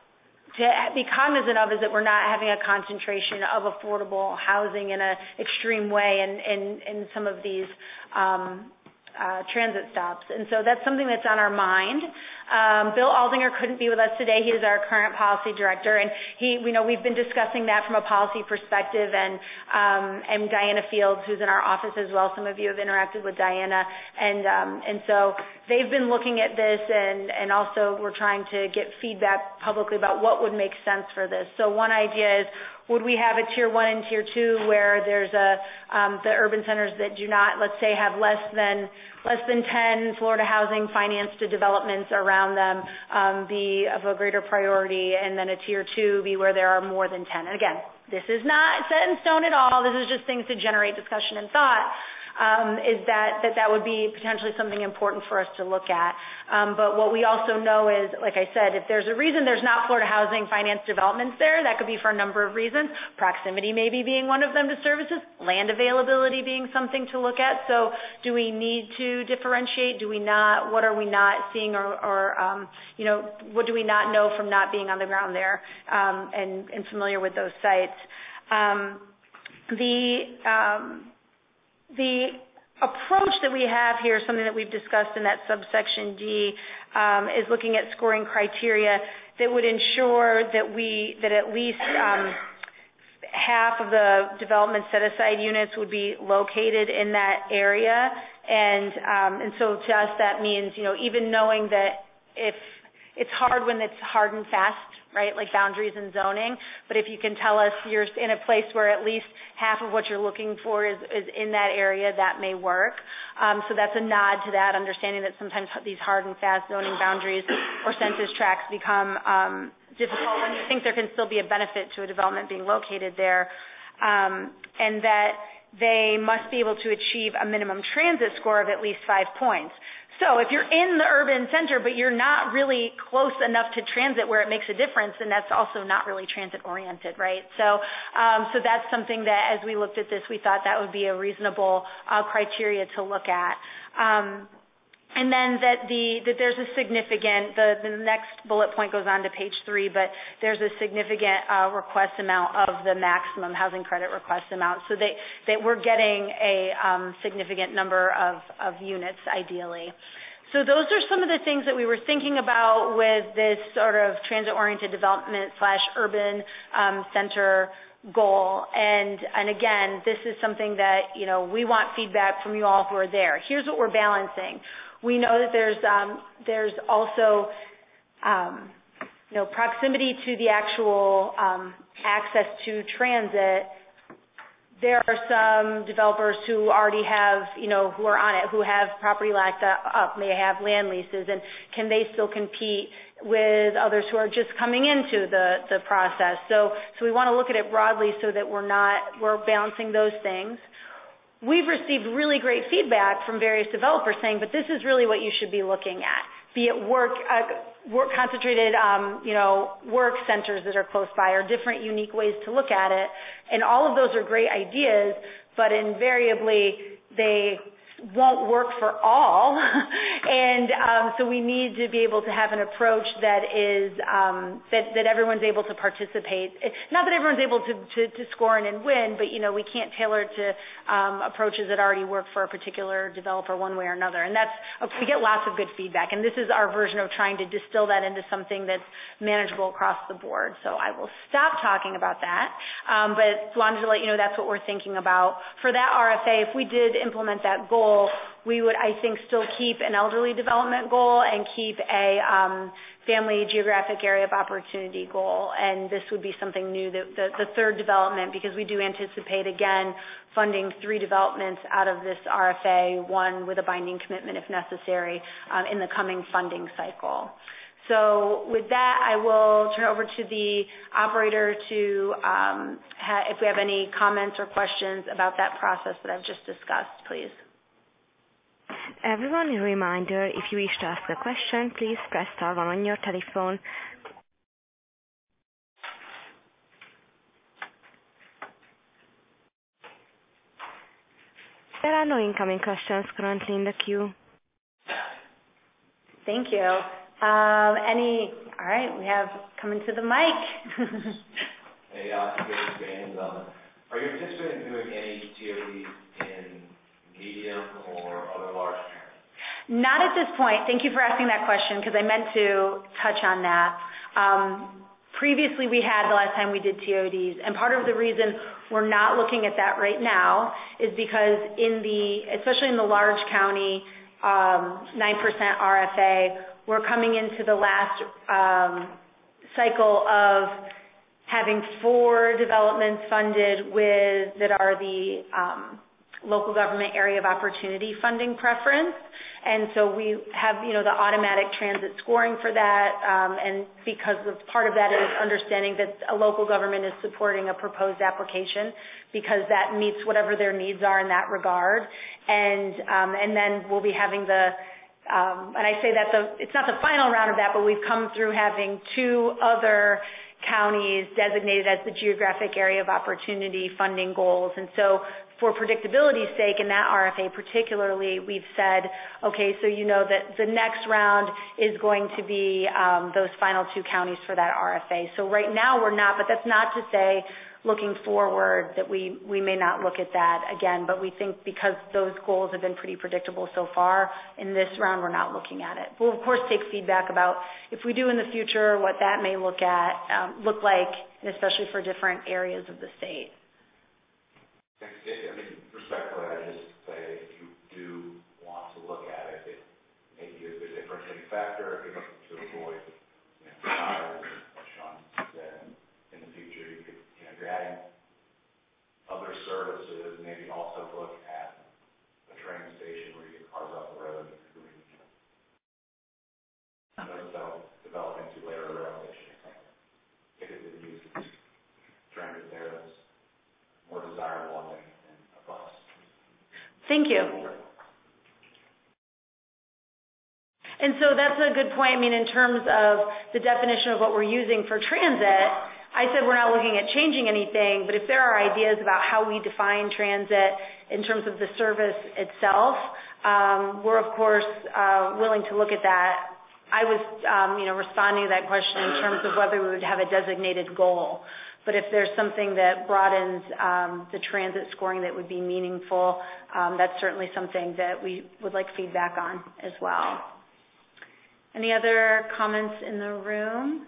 to be cognizant of is that we're not having a concentration of affordable housing in an extreme way in, in, in some of these um, uh, transit stops. And so that's something that's on our mind. Um, Bill Aldinger couldn't be with us today. He is our current policy director, and he, we know we've been discussing that from a policy perspective, and um, and Diana Fields, who's in our office as well. Some of you have interacted with Diana, and um, and so they've been looking at this, and and also we're trying to get feedback publicly about what would make sense for this. So one idea is, would we have a tier one and tier two where there's a um, the urban centers that do not, let's say, have less than less than ten Florida housing financed developments around them um, be of a greater priority, and then a tier two be where there are more than ten. And again, this is not set in stone at all, this is just things to generate discussion and thought, um, is that, that that would be potentially something important for us to look at. Um, but what we also know is, like I said, if there's a reason there's not Florida Housing Finance developments there, that could be for a number of reasons. Proximity maybe being one of them to services, land availability being something to look at. So do we need to differentiate? Do we not? What are we not seeing, or, or um, you know, what do we not know from not being on the ground there um, and, and familiar with those sites? Um, the um, The approach that we have here, something that we've discussed in that subsection D, um, is looking at scoring criteria that would ensure that we that at least um, half of the development set-aside units would be located in that area, and um, and so to us that means, you know, even knowing that if it's hard when it's hard and fast, right, like boundaries and zoning, but if you can tell us you're in a place where at least half of what you're looking for is, is in that area, that may work. Um, so that's a nod to that, understanding that sometimes these hard and fast zoning boundaries or census tracts become um, difficult when you think there can still be a benefit to a development being located there, um, and that they must be able to achieve a minimum transit score of at least five points. So if you're in the urban center, but you're not really close enough to transit where it makes a difference, then that's also not really transit-oriented, right? So um, so that's something that, as we looked at this, we thought that would be a reasonable uh, criteria to look at. Um, and then that the that there's a significant, the, the next bullet point goes on to page three, but there's a significant uh, request amount of the maximum housing credit request amount, so that, that we're getting a um, significant number of, of units ideally. So those are some of the things that we were thinking about with this sort of transit-oriented development slash urban um, center goal. And, and again, this is something that, you know, we want feedback from you all who are there. Here's what we're balancing. We know that there's um, there's also um, you know, proximity to the actual um, access to transit. There are some developers who already have, you know, who are on it, who have property locked up, may have land leases, and can they still compete with others who are just coming into the, the process? So, so we want to look at it broadly so that we're not, we're balancing those things. We've received really great feedback from various developers saying, but this is really what you should be looking at, be it work, uh, work concentrated, um, you know, work centers that are close by, or different unique ways to look at it. And all of those are great ideas, but invariably they won't work for all. And um, so we need to be able to have an approach that is um, that, that everyone's able to participate. Not that everyone's able to, to, to score and, and win, but, you know, we can't tailor it to um, approaches that already work for a particular developer one way or another. And that's, we get lots of good feedback. And this is our version of trying to distill that into something that's manageable across the board. So I will stop talking about that. Um, but wanted to let you know that's what we're thinking about. For that R F A, if we did implement that goal, we would, I think, still keep an elderly development goal and keep a um, family geographic area of opportunity goal. And this would be something new, that the, the third development, because we do anticipate, again, funding three developments out of this R F A, one with a binding commitment if necessary, um, in the coming funding cycle. So with that, I will turn it over to the operator to, um, ha- if we have any comments or questions about that process that I've just discussed, please. Everyone, a reminder, if you wish to ask a question, please press star one on your telephone. There are no incoming questions currently in the queue. Thank you. Um, any, all right, we have coming to the mic. Hey, uh, James, um, are you anticipating doing any T O Ds in medium or other large areas? Not at this point. Thank you for asking that question, because I meant to touch on that. Um, previously, we had the last time we did T O Ds, and part of the reason we're not looking at that right now is because in the, especially in the large county, um, nine percent R F A, we're coming into the last um, cycle of having four developments funded with that are the um, local government area of opportunity funding preference. And so we have, you know, the automatic transit scoring for that, um, and because of part of that is understanding that a local government is supporting a proposed application because that meets whatever their needs are in that regard. And um, and then we'll be having the, um, and I say that the it's not the final round of that, but we've come through having two other counties designated as the geographic area of opportunity funding goals. And so for predictability's sake, in that R F A particularly, we've said, okay, so you know that the next round is going to be um, those final two counties for that R F A. So right now we're not, but that's not to say looking forward that we, we may not look at that again, but we think because those goals have been pretty predictable so far, in this round we're not looking at it. We'll of course take feedback about if we do in the future, what that may look at, um, look like, and especially for different areas of the state. Thanks. I mean, respectfully, I just say if you do want to look at it, it may be a good differentiating factor if you're looking to avoid, you know, fires, as Sean said, in the future. You could, you know, if you're adding other services, maybe also look at a train station where you get cars off the road. So develop into later a rail station or something. If it is used transit there, that's more desirable than, than a bus. Thank you. And so that's a good point. I mean, in terms of the definition of what we're using for transit, I said we're not looking at changing anything, but if there are ideas about how we define transit in terms of the service itself, um, we're of course uh, willing to look at that. I was, um, you know, responding to that question in terms of whether we would have a designated goal. But if there's something that broadens um, the transit scoring that would be meaningful, um, that's certainly something that we would like feedback on as well. Any other comments in the room?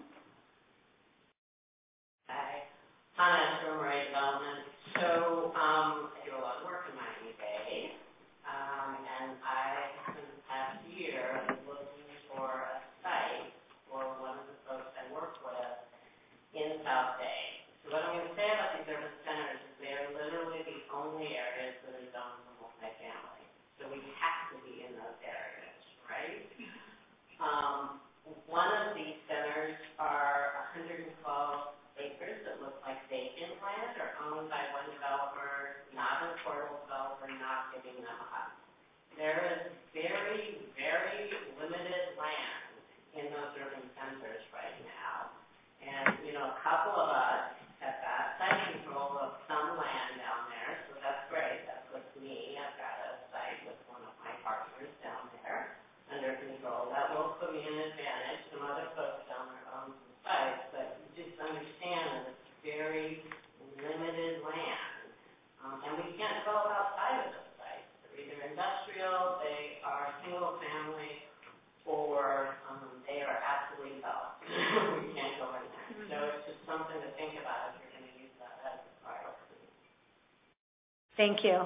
Hi. Hannah from Ray Development. So um, I do a lot of work in Miami Bay, um, and I, in the past year, was looking for a site for one of the folks I work with in South Bay. So what I'm going to say about these urban centers is they are literally the only areas that are zoned for multifamily. So we have to be in those areas, right? Um, one of these centers are one hundred twelve acres that look like vacant land are owned by one developer, not an affordable developer, not giving them up. There is very, very limited land in those urban centers right now. And, you know, a couple of us have got site control of some land down there, so that's great. That puts me, I've got a site with one of my partners down there under control. That will put me in an advantage. Some other folks down there own some sites, but you just understand that it's very limited land. Um, and we can't develop outside of those sites. They're either industrial, they are single family, or um, they are absolutely developed. We can't go in there. So it's just something to think about if you're going to use that as a priority. Thank you.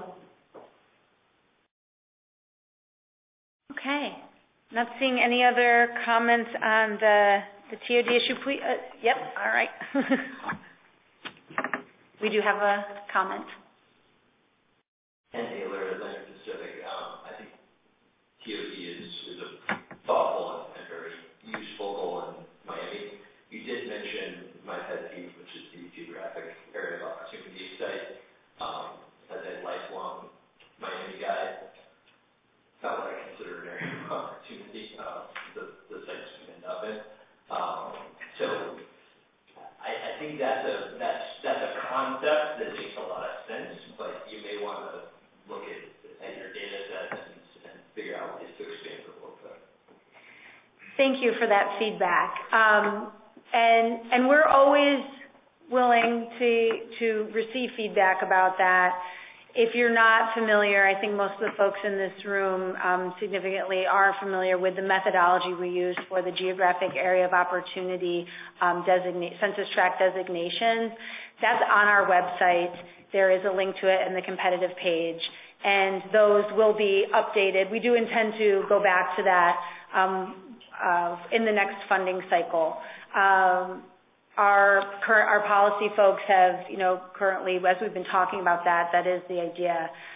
Okay. Not seeing any other comments on the, the T O D issue. Please, uh, yep, all right. We do have a comment. Ken Taylor, Atlantic Pacific. Um, I think T O D is, is a thoughtful and very useful goal in Miami. You did mention my pet peeve, which is the geographic area of opportunity site. Um, as a lifelong Miami guy, not what I consider an area of opportunity, uh, the, the sites we end up in. Um, so I, I think that's a that's that's a concept that makes a lot of sense, but you may want to look at, at your data set and, and figure out ways to expand it a little bit. Thank you for that feedback. Um, and and we're always willing to to receive feedback about that. If you're not familiar, I think most of the folks in this room um, significantly are familiar with the methodology we use for the geographic area of opportunity um, designate, census tract designations. That's on our website. There is a link to it in the competitive page, and those will be updated. We do intend to go back to that um, uh, in the next funding cycle. Um, Our current, our policy folks have, you know, currently, as we've been talking about that, that is the idea.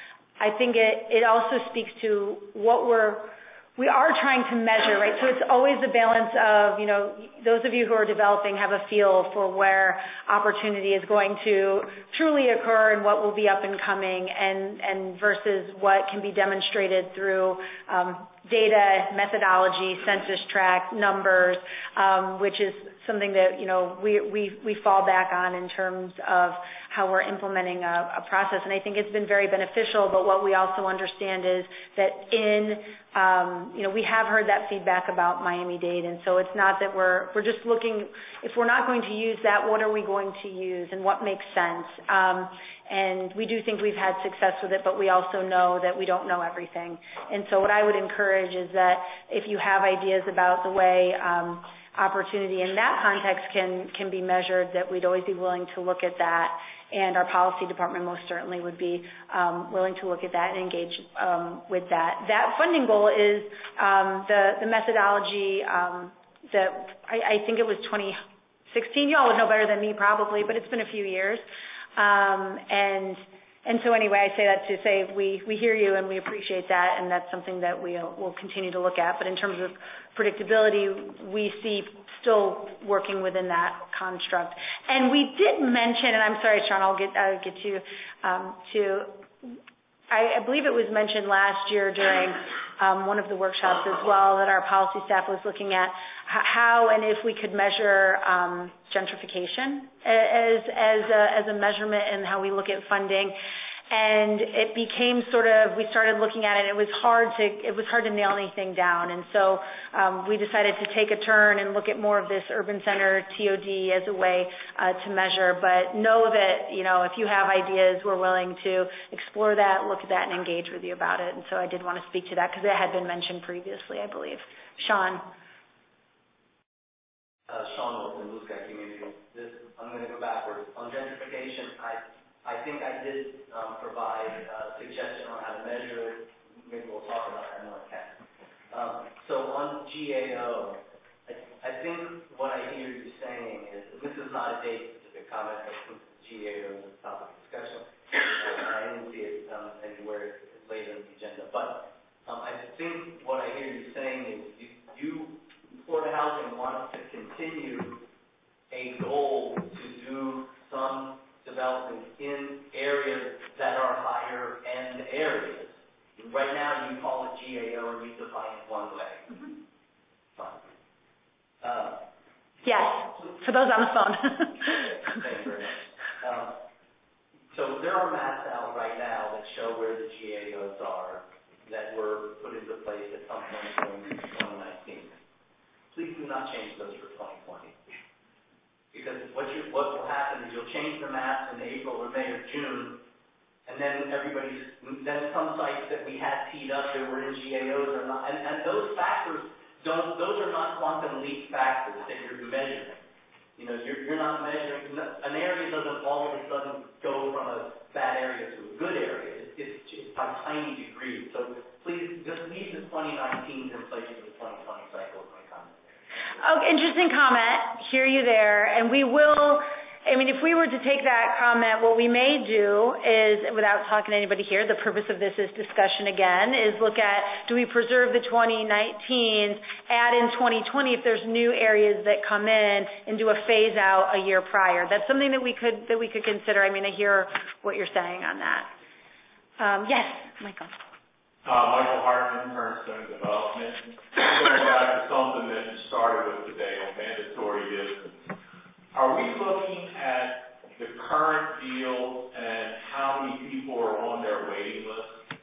I think it, it also speaks to what we're, we are trying to measure, right? So it's always the balance of, you know, those of you who are developing have a feel for where opportunity is going to truly occur and what will be up and coming, and, and versus what can be demonstrated through um, data, methodology, census tract, numbers, um, which is something that, you know, we, we, we fall back on in terms of how we're implementing a, a process. And I think it's been very beneficial, but what we also understand is that in, um, you know, we have heard that feedback about Miami-Dade, and so it's not that we're, we're just looking, if we're not going to use that, what are we going to use and what makes sense? Um, and we do think we've had success with it, but we also know that we don't know everything. And so what I would encourage is that if you have ideas about the way um, opportunity in that context can can be measured, that we'd always be willing to look at that, and our policy department most certainly would be um, willing to look at that and engage um, with that. That funding goal is um, the the methodology um, that I, I think it was twenty sixteen. You all would know better than me probably, but it's been a few years, um, and. And so anyway, I say that to say we, we hear you and we appreciate that, and that's something that we'll, we'll continue to look at. But in terms of predictability, we see still working within that construct. And we did mention, and I'm sorry, Sean, I'll get, I'll get you um, to, I, I believe it was mentioned last year during um, one of the workshops as well that our policy staff was looking at how and if we could measure um, gentrification as as a, as a measurement and how we look at funding. And it became sort of, we started looking at it, it was hard to, it was hard to nail anything down. And so um, we decided to take a turn and look at more of this urban center T O D as a way uh, to measure. But know that, you know, if you have ideas, we're willing to explore that, look at that, and engage with you about it. And so I did want to speak to that because it had been mentioned previously, I believe. Sean. Uh, Sean Wilson, Blue Sky Community. This, I'm going to go backwards. On gentrification, I I think I did um, provide a suggestion on how to measure it. Maybe we'll talk about that more in text. Um, so on G A O, I, I think what I hear you saying is, and this is not a date-specific comment, but since G A O is a topic of discussion, uh, I didn't see it um, anywhere later in the agenda. But um, I think what I hear you saying is you, you Florida Housing wants to continue a goal to do some development in areas that are higher end areas. Right now you call it G A O and you define it one way. Mm-hmm. Fine. Uh, yes, for those on the phone. Thank you very much. Um, so there are maps out right now that show where the G A Os are that were put into place at some point in twenty nineteen. Please do not change those for twenty twenty. Because what, you, what will happen is you'll change the maps in April or May or June, and then everybody's, then some sites that we had teed up that were in G A Os are not, and, and those factors don't, those are not quantum leap factors that you're measuring. You know, you're, you're not measuring, an area doesn't all of a sudden go from a bad area to a good area. It's, it's, it's by tiny degrees. So please, just leave the twenty nineteen in place for the twenty twenty cycle. Oh, interesting comment. Hear you there. And we will, I mean, if we were to take that comment, what we may do is, without talking to anybody here, the purpose of this is discussion again, is look at, do we preserve the twenty nineteens, add in twenty twenty if there's new areas that come in, and do a phase out a year prior. That's something that we could, that we could consider. I mean, I hear what you're saying on that. Um, yes, Michael. Uh, Michael Hartman, Kernstone Development. Going back to something that you started with today on mandatory distance. Are we looking at the current deal and how many people are on their waiting list?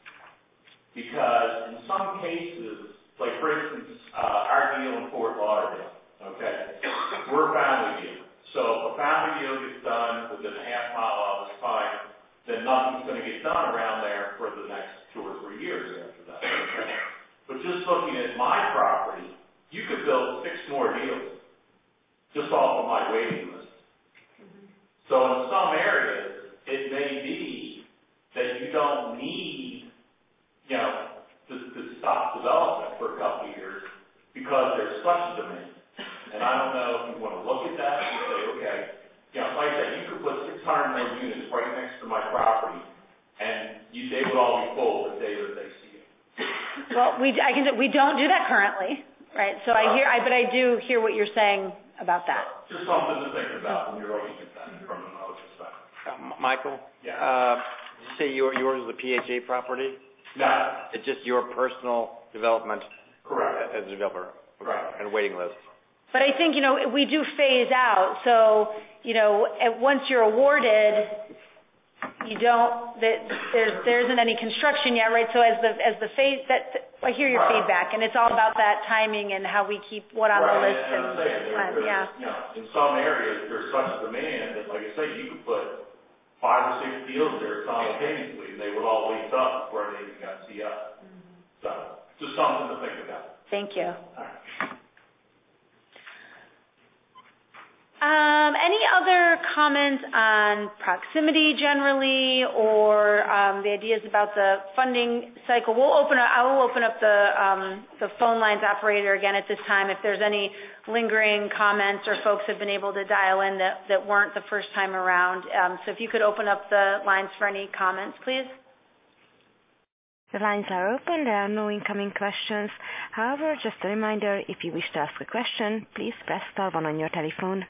Because in some cases, like for instance, uh, our deal in Fort Lauderdale, okay, we're a family deal. So if a family deal gets done within a half mile of us fine, then nothing's going to get done around there for the next two or three years after that. Okay? But just looking at my property, you could build six more deals just off of my waiting list. Mm-hmm. So in some areas, it may be that you don't need, you know, to, to stop development for a couple of years because there's such a demand. And I don't know if you want to look at that and say, okay, you know, like I said, you could put six hundred more units right next to my property, and you, they would all be full Well, we, I can, we don't do that currently, right? So I hear, I, but I do hear what you're saying about that. Just something to think about when you're looking at that from another perspective. Uh, Michael? Yeah. Uh, did you say your, yours is a P H A property? No. It's just your personal development? Correct. As a developer? Right. And a waiting list? But I think, you know, we do phase out. So, you know, at, once you're awarded, you don't, that there's, there isn't any construction yet, right? So as the, as the phase, that, I hear your right. feedback, and it's all about that timing and how we keep what on right. the list. And, and I'm saying, and, there, yeah. You know, in some areas, there's such a demand that, like I say, you could put five or six deals there simultaneously, and they would all lease up before they even got C up. Mm-hmm. So, just something to think about. Thank you. All right. Um, any other comments on proximity generally, or um, the ideas about the funding cycle? We'll open up, I will open up the um, the phone lines operator again at this time if there's any lingering comments or folks have been able to dial in that, that weren't the first time around. Um, so if you could open up the lines for any comments, please. The lines are open. There are no incoming questions. However, just a reminder, if you wish to ask a question, please press star one on your telephone.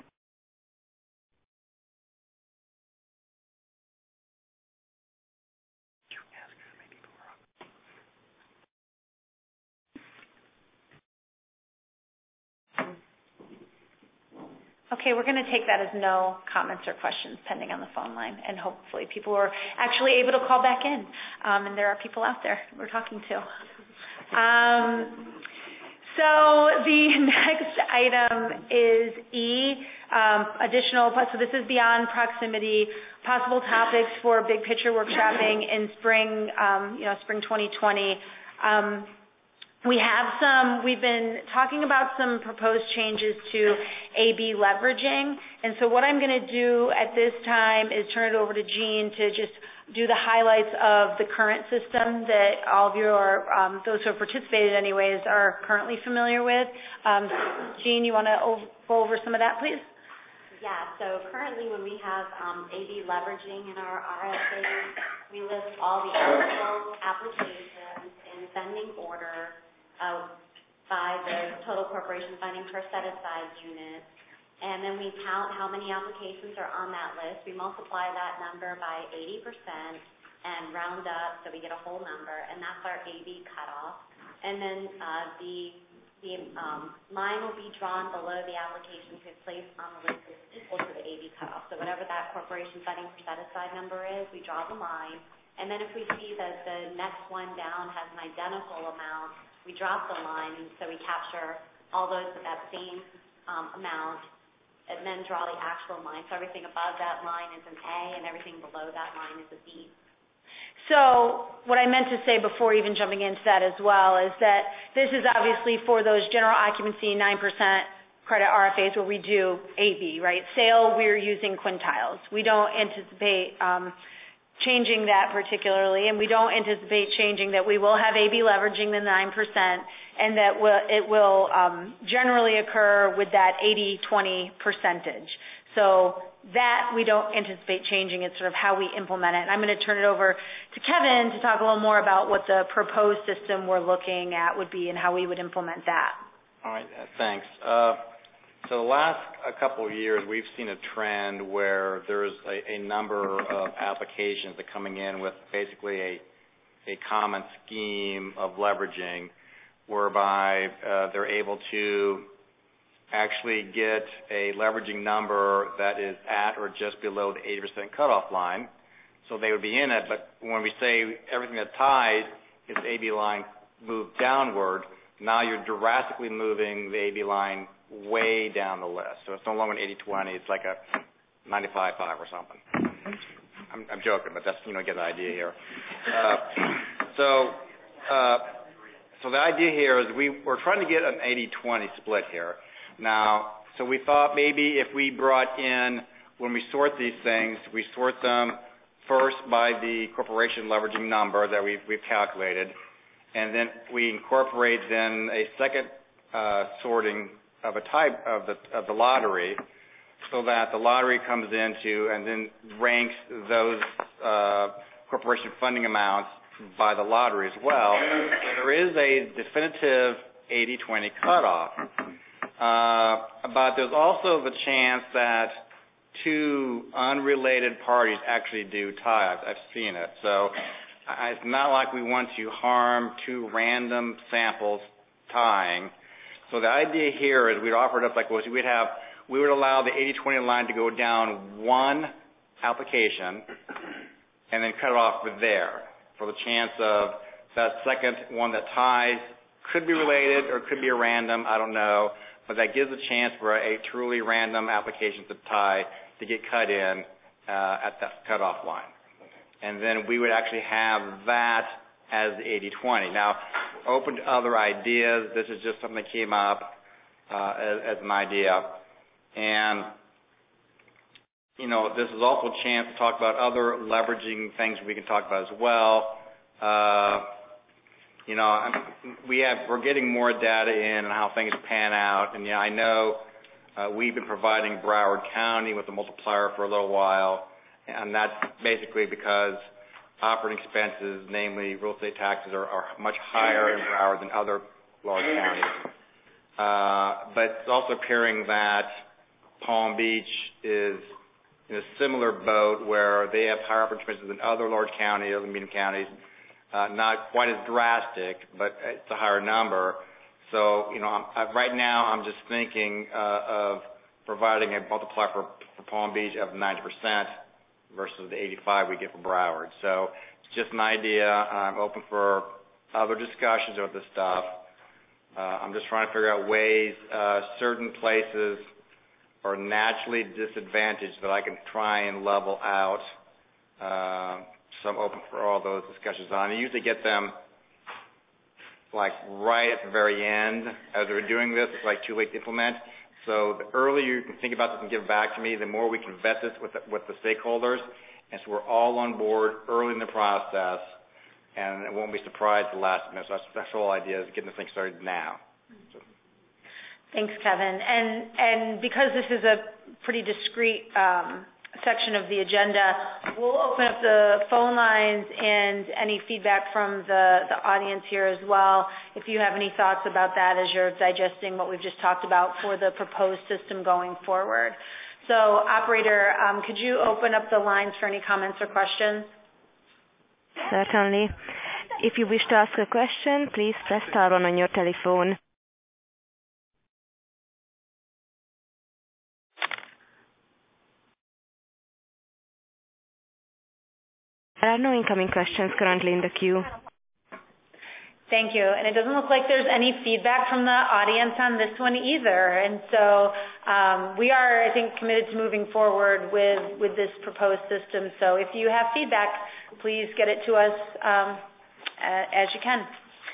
Okay, we're going to take that as no comments or questions pending on the phone line, and hopefully people are actually able to call back in, um, and there are people out there we're talking to. Um, so the next item is E, um, additional, so this is beyond proximity, possible topics for big picture workshopping in spring, um, you know, spring twenty twenty. Um, We have some, we've been talking about some proposed changes to A B leveraging, and so what I'm going to do at this time is turn it over to Jean to just do the highlights of the current system that all of you are, um, those who have participated anyways, are currently familiar with. Um, Jean, you want to over, go over some of that, please? Yeah, so currently when we have um, A B leveraging in our R S As, we list all the eligible applications in sending order Uh, by the total corporation funding per set-aside unit, and then we count how many applications are on that list. We multiply that number by eighty percent and round up so we get a whole number, and that's our A B cutoff. And then uh, the the um, line will be drawn below the applications we place on the list is equal to the A B cutoff. So whatever that corporation funding per set-aside number is, we draw the line, and then if we see that the next one down has an identical amount, we drop the line, so we capture all those with that same um, amount, and then draw the actual line. So everything above that line is an A, and everything below that line is a B. So what I meant to say before even jumping into that as well is that this is obviously for those general occupancy nine percent credit R F As where we do A B, right? Sale, we're using quintiles. We don't anticipate um, changing that particularly, and we don't anticipate changing that. We will have A B leveraging the nine percent, and that will, it will um, generally occur with that eighty twenty percentage. So that we don't anticipate changing. It's sort of how we implement it. And I'm going to turn it over to Kevin to talk a little more about what the proposed system we're looking at would be and how we would implement that. All right, uh, thanks. Uh, So the last a couple of years, we've seen a trend where there's a, a number of applications that are coming in with basically a, a common scheme of leveraging, whereby uh, they're able to actually get a leveraging number that is at or just below the eighty percent cutoff line. So they would be in it, but when we say everything that ties is the A B line moved downward, now you're drastically moving the A B line way down the list. So it's no longer an eighty twenty, it's like a ninety-five five or something. I'm, I'm joking, but that's, you know, get the idea here. Uh, so uh, so the idea here is we, we're trying to get an eighty twenty split here. Now, so we thought maybe if we brought in, when we sort these things, we sort them first by the corporation leveraging number that we've, we've calculated, and then we incorporate then a second uh, sorting of a type of the of the lottery, so that the lottery comes into and then ranks those uh, corporation funding amounts by the lottery as well. There is a definitive eighty twenty cutoff. Uh, but there's also the chance that two unrelated parties actually do tie. I've, I've seen it. So I, it's not like we want to harm two random samples tying. So the idea here is we'd offer it up like was we'd have, we would allow the eighty twenty line to go down one application and then cut it off there for the chance of that second one that ties could be related or could be a random, I don't know, but that gives a chance for a truly random application to tie to get cut in uh, at that cutoff line. And then we would actually have that as the eighty twenty. Now, open to other ideas. This is just something that came up uh, as, as an idea. And, you know, this is also a chance to talk about other leveraging things we can talk about as well. Uh, you know, we have, we're getting more data in on how things pan out. And, yeah, I know uh, we've been providing Broward County with a multiplier for a little while. And that's basically because operating expenses, namely real estate taxes, are, are much higher in Broward than other large counties. Uh, but it's also appearing that Palm Beach is in a similar boat where they have higher operating expenses than other large counties, other medium counties. Uh, not quite as drastic, but it's a higher number. So, you know, I'm, I, right now I'm just thinking uh, of providing a multiplier for, for Palm Beach of ninety percent versus the eighty-five we get for Broward. So it's just an idea. I'm open for other discussions about this stuff. Uh, I'm just trying to figure out ways uh, certain places are naturally disadvantaged that I can try and level out. Uh, so I'm open for all those discussions on. I usually get them like right at the very end. As we're doing this, it's like too late to implement. So the earlier you can think about this and give back to me, the more we can vet this with the, with the stakeholders. And so we're all on board early in the process, and it won't be surprised at the last minute. So that's, that's the whole idea, is getting this thing started now. So. Thanks, Kevin. And and because this is a pretty discrete um, section of the agenda, we'll open up the phone lines and any feedback from the, the audience here as well. If you have any thoughts about that as you're digesting what we've just talked about for the proposed system going forward. So, operator, um, could you open up the lines for any comments or questions? Certainly. If you wish to ask a question, please press star one on your telephone. There are no incoming questions currently in the queue. Thank you. And it doesn't look like there's any feedback from the audience on this one either. And so um, we are, I think, committed to moving forward with, with this proposed system. So if you have feedback, please get it to us um, as you can.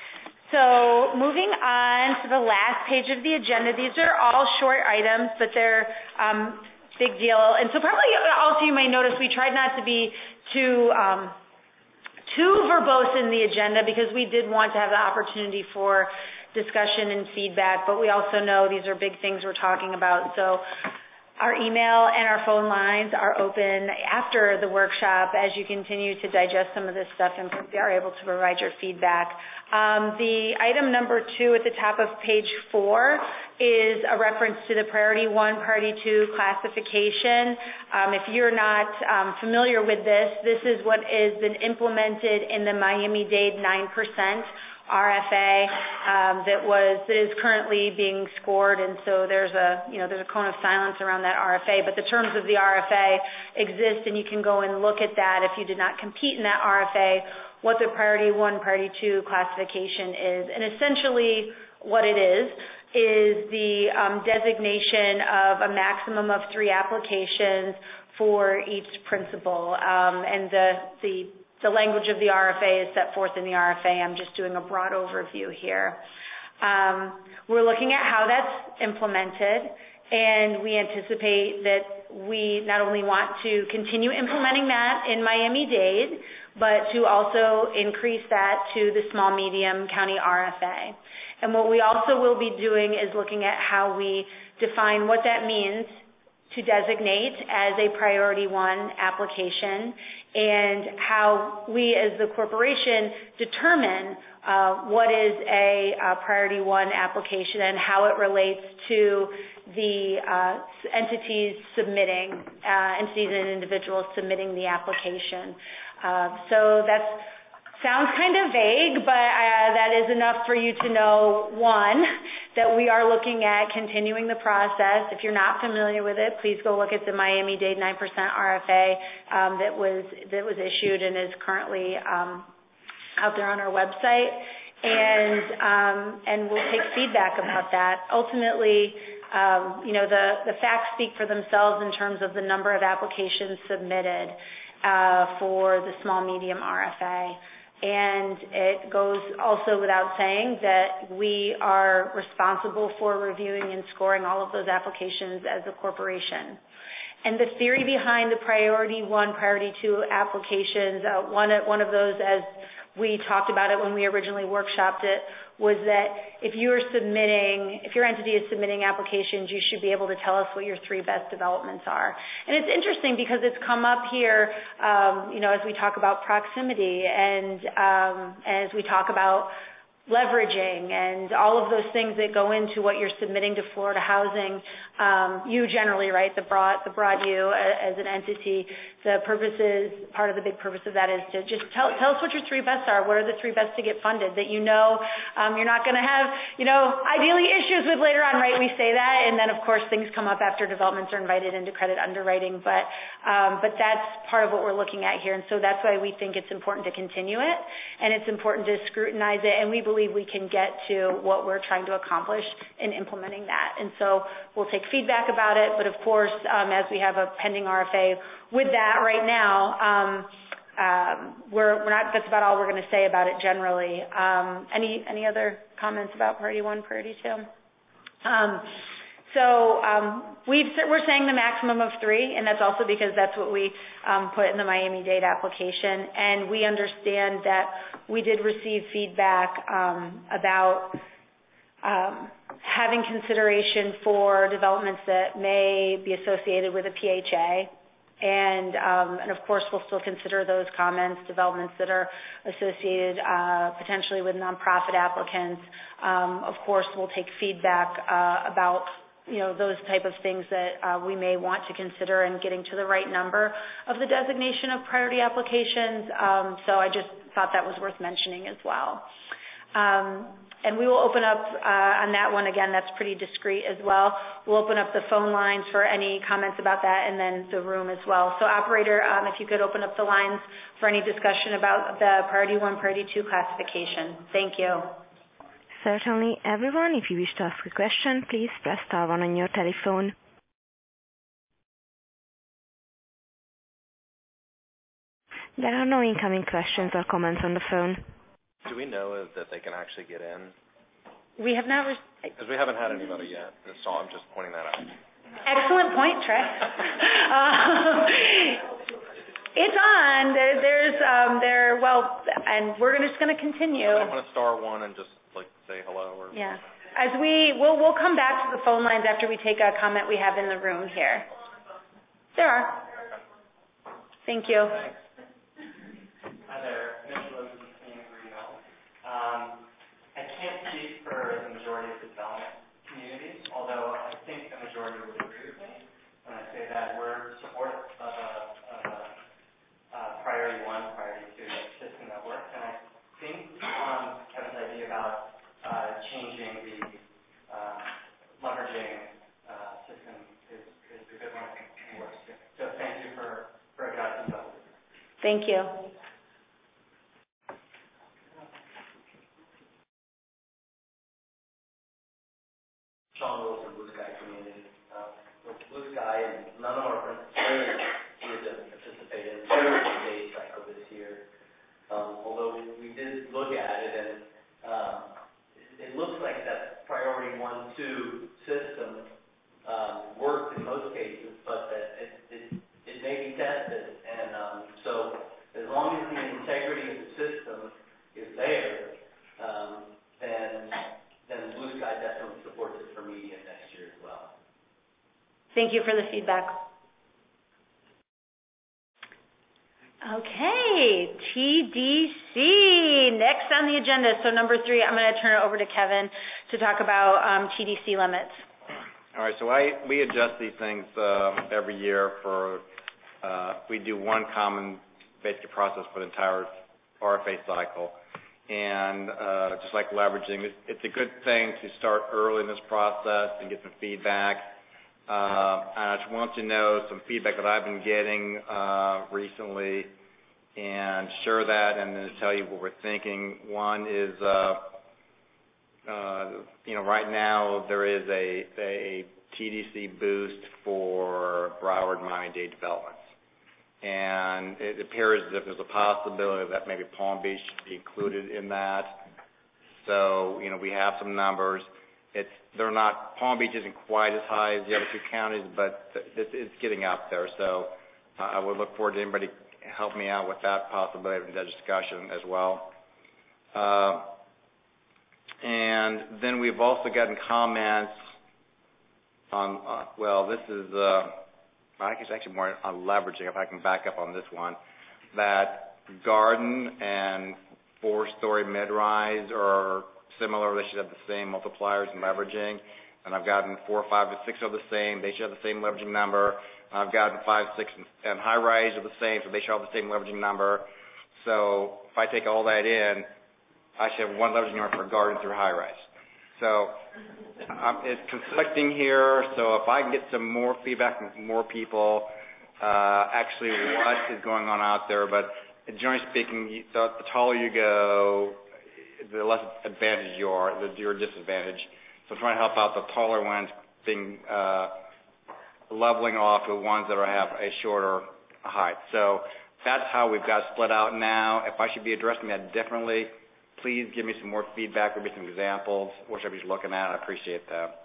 So moving on to the last page of the agenda. These are all short items, but they're um, big deal. And so probably also you may notice we tried not to be too um, too verbose in the agenda because we did want to have the opportunity for discussion and feedback, but we also know these are big things we're talking about. So our email and our phone lines are open after the workshop as you continue to digest some of this stuff and are able to provide your feedback. Um, the item number two at the top of page four is a reference to the priority one, priority two classification. Um, if you're not um, familiar with this, this is what has been implemented in the Miami-Dade nine percent R F A um, that was that is currently being scored, and so there's a you know there's a cone of silence around that R F A. But the terms of the R F A exist, and you can go and look at that if you did not compete in that R F A. What the priority one, priority two classification is, and essentially what it is is the um, designation of a maximum of three applications for each principal, um, and the the The language of the R F A is set forth in the R F A. I'm just doing a broad overview here. Um, we're looking at how that's implemented, and we anticipate that we not only want to continue implementing that in Miami-Dade, but to also increase that to the small medium county R F A. And what we also will be doing is looking at how we define what that means to designate as a priority one application, and how we as the corporation determine uh, what is a, a priority one application and how it relates to the uh, entities submitting, uh, entities and individuals submitting the application. Uh, so that's sounds kind of vague, but uh, that is enough for you to know, one, that we are looking at continuing the process. If you're not familiar with it, please go look at the Miami-Dade nine percent R F A um, that was that was issued and is currently um, out there on our website, and um, and we'll take feedback about that. Ultimately, um, you know, the, the facts speak for themselves in terms of the number of applications submitted uh, for the small medium R F A. And it goes also without saying that we are responsible for reviewing and scoring all of those applications as a corporation. And the theory behind the priority one, priority two applications, uh, one, one of those, as we talked about it when we originally workshopped it, was that if you are submitting, if your entity is submitting applications, you should be able to tell us what your three best developments are. And it's interesting because it's come up here, um, you know, as we talk about proximity and um, as we talk about leveraging and all of those things that go into what you're submitting to Florida Housing. Um, you generally, right, the broad, the broad you as an entity, the purpose is, part of the big purpose of that is to just tell, tell us what your three best are. What are the three best to get funded that you know um, you're not going to have, you know, ideally issues with later on, right? We say that, and then of course things come up after developments are invited into credit underwriting, but um, but that's part of what we're looking at here, and so that's why we think it's important to continue it, and it's important to scrutinize it, and we believe we can get to what we're trying to accomplish in implementing that. And so we'll take feedback about it, but of course, um, as we have a pending R F A with that right now, um, um, we're, we're not, that's about all we're going to say about it generally. Um, any, any other comments about priority one, priority two? Um, so um, we've, we're saying the maximum of three, and that's also because that's what we um, put in the Miami-Dade application. And we understand that we did receive feedback um, about um, having consideration for developments that may be associated with a P H A. And, um, and of course, we'll still consider those comments, developments that are associated uh, potentially with nonprofit applicants. Um, of course, we'll take feedback uh, about you know, those type of things that uh, we may want to consider in getting to the right number of the designation of priority applications. Um, so I just thought that was worth mentioning as well. Um, and we will open up uh, on that one, again, that's pretty discreet as well. We'll open up the phone lines for any comments about that, and then the room as well. So operator, um, if you could open up the lines for any discussion about the priority one, priority two classification. Thank you. Certainly. Everyone, if you wish to ask a question, please press star one on your telephone. There are no incoming questions or comments on the phone. Do we know that they can actually get in? We have not... Because we haven't had anybody yet, so I'm just pointing that out. Excellent point, Trey. uh, it's on. There, there's, um, there, well, and we're just going to continue. I want to star one and just, like, say hello or... Yeah. As we, we'll, we'll come back to the phone lines after we take a comment we have in the room here. There are. Thank you. Hi there. Mitch Rose with King Greenville. Um, I can't speak for the majority of the development communities, although I think the majority would agree with me when I say that we're supportive of a, of a uh, priority one, priority two system that works. And I think um, Kevin's idea about uh, changing the uh, leveraging uh, system is, is a good one and works too. So thank you for, for addressing those. Thank you. Sean Wilson, Blue Sky Community. Uh, with Blue Sky, and none of our principals here to participate in the day cycle this year. Um, although we did look at it, and um, it, it looks like that priority one, two system um, worked in most cases, but that it, it, it may be tested. And um, so as long as the integrity of the system is there, um, then then Blue Sky definitely supports it for medium next year as well. Thank you for the feedback. Okay, T D C, next on the agenda. So number three, I'm going to turn it over to Kevin to talk about um, T D C limits. All right, so I we adjust these things uh, every year for, uh, we do one common basic process for the entire R F A cycle. And uh, just like leveraging, it's, it's a good thing to start early in this process and get some feedback. Uh, and I just want to know some feedback that I've been getting uh, recently and share that and then tell you what we're thinking. One is, uh, uh, you know, right now there is a, a T D C boost for Broward and Miami-Dade developments. And it appears as if there's a possibility that maybe Palm Beach should be included in that. So, you know, we have some numbers. It's they're not Palm Beach isn't quite as high as the other two counties, but it's, it's getting up there. So uh, I would look forward to anybody help me out with that possibility of that discussion as well. Uh, and then we've also gotten comments on uh, well, this is uh, I guess actually more on leveraging. If I can back up on this one, that garden and four-story mid-rise are similar. They should have the same multipliers and leveraging. And I've gotten four, five, and six are the same. They should have the same leveraging number. I've gotten five, six, and, and high-rise are the same, so they should have the same leveraging number. So if I take all that in, I should have one leveraging number for garden through high-rise. So um, it's conflicting here. So if I can get some more feedback from more people, uh, actually what is going on out there. But generally speaking, you, the, the taller you go, the less advantage you are, the your disadvantage. So I'm trying to help out the taller ones being uh, leveling off the ones that are, have a shorter height. So that's how we've got split out now. If I should be addressing that differently, please give me some more feedback, give me some examples, what should I be looking at. I appreciate that.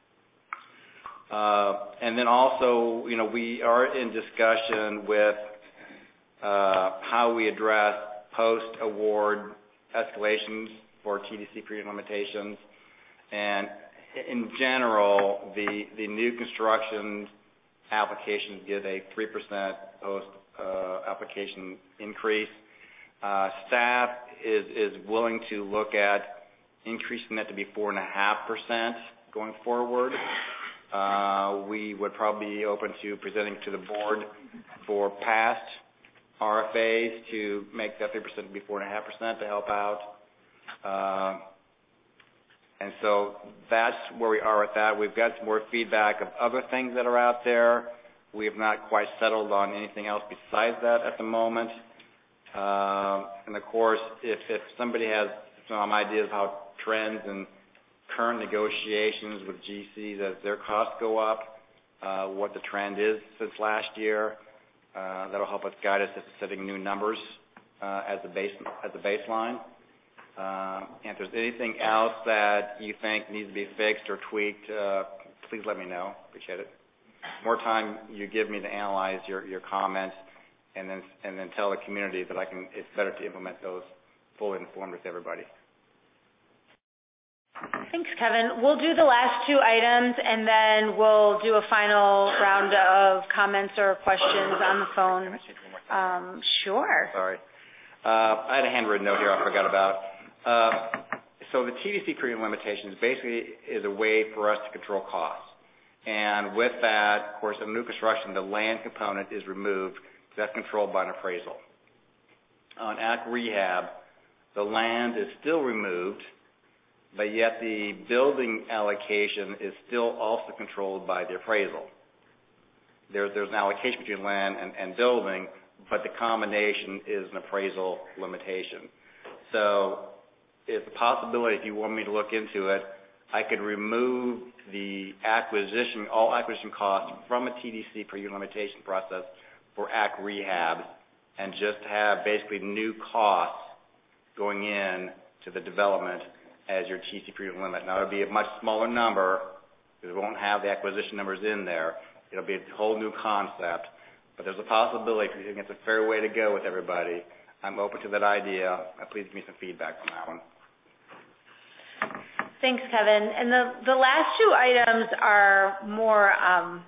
Uh, and then also, you know, we are in discussion with uh, how we address post-award escalations for T D C period limitations. And in general, the, the new construction applications get a three percent post uh, application increase. Uh, staff is, is willing to look at increasing that to be four point five percent going forward. Uh, we would probably be open to presenting to the board for past R F As to make that three percent be four point five percent to help out. Uh, and so that's where we are with that. We've got some more feedback of other things that are out there. We have not quite settled on anything else besides that at the moment. Uh, and of course, if, if somebody has some ideas of how trends and current negotiations with G Cs as their costs go up, uh, what the trend is since last year, uh, that'll help us guide us into setting new numbers uh, as a base as a baseline. Uh, and if there's anything else that you think needs to be fixed or tweaked, uh, please let me know. Appreciate it. More time you give me to analyze your, your comments, and then and then tell the community that I can. It's better to implement those fully informed with everybody. Thanks, Kevin. We'll do the last two items, and then we'll do a final round of comments or questions on the phone. Um, sure. Sorry. Uh, I had a handwritten note here I forgot about. Uh, so the T D C period limitations basically is a way for us to control costs. And with that, of course, in new construction, the land component is removed. That's controlled by an appraisal. On A C rehab, the land is still removed, but yet the building allocation is still also controlled by the appraisal. There, there's an allocation between land and, and building, but the combination is an appraisal limitation. So it's a possibility, if you want me to look into it, I could remove the acquisition, all acquisition costs from a T D C per unit limitation process for A C rehab and just have basically new costs going in to the development as your T D C per unit limit. Now, it'll be a much smaller number because it won't have the acquisition numbers in there. It'll be a whole new concept. But there's a possibility, if you think it's a fair way to go with everybody, I'm open to that idea. Please give me some feedback on that one. Thanks, Kevin. And the, the last two items are more um,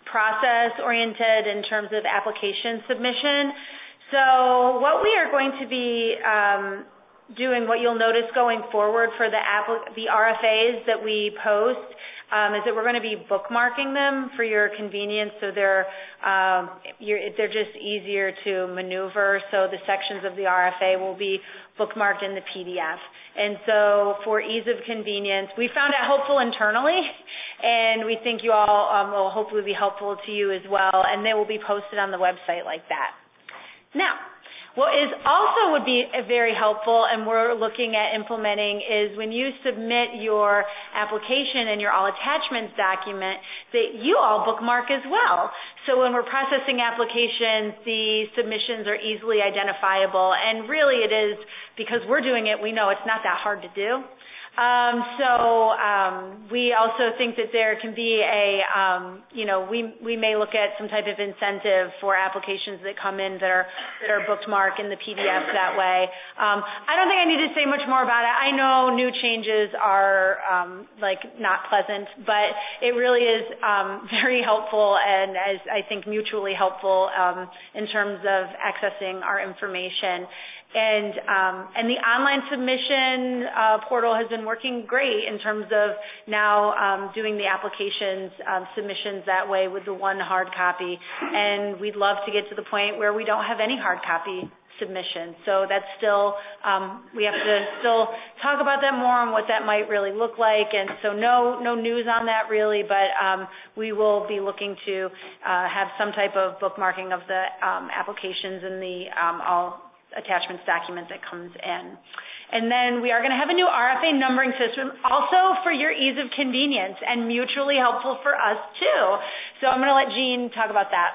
process-oriented in terms of application submission. So what we are going to be um, doing, what you'll notice going forward for the, app- the R F As that we post, um, is that we're going to be bookmarking them for your convenience, so they're um, you're, they're just easier to maneuver. So the sections of the R F A will be bookmarked in the P D F. And so for ease of convenience, we found it helpful internally, and we think you all um, will hopefully be helpful to you as well, and they will be posted on the website like that. Now, what is also would be very helpful, and we're looking at implementing, is when you submit your application and your all attachments document, that you all bookmark as well. So when we're processing applications, the submissions are easily identifiable, and really it is, because we're doing it, we know it's not that hard to do. Um, so um, we also think that there can be a, um, you know, we we may look at some type of incentive for applications that come in that are that are bookmarked in the P D F that way. Um, I don't think I need to say much more about it. I know new changes are um, like not pleasant, but it really is um, very helpful and as I think mutually helpful um, in terms of accessing our information. And um, and the online submission uh, portal has been working great in terms of now um, doing the applications um, submissions that way with the one hard copy. And we'd love to get to the point where we don't have any hard copy submissions. So that's still, um, we have to still talk about that more and what that might really look like. And so no no news on that really, but um, we will be looking to uh, have some type of bookmarking of the um, applications and the um, all attachments document that comes in. And then we are going to have a new R F A numbering system also for your ease of convenience and mutually helpful for us too. So I'm going to let Jean talk about that.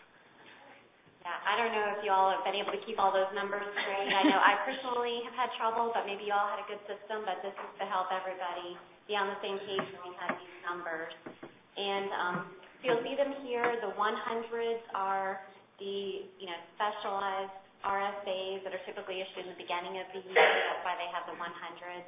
Yeah, I don't know if you all have been able to keep all those numbers straight. I know I personally have had trouble, but maybe you all had a good system, but this is to help everybody be on the same page when we have these numbers. And um, so you'll see them here. The one hundreds are the, you know, specialized R F As that are typically issued in the beginning of the year. That's why they have the one hundreds.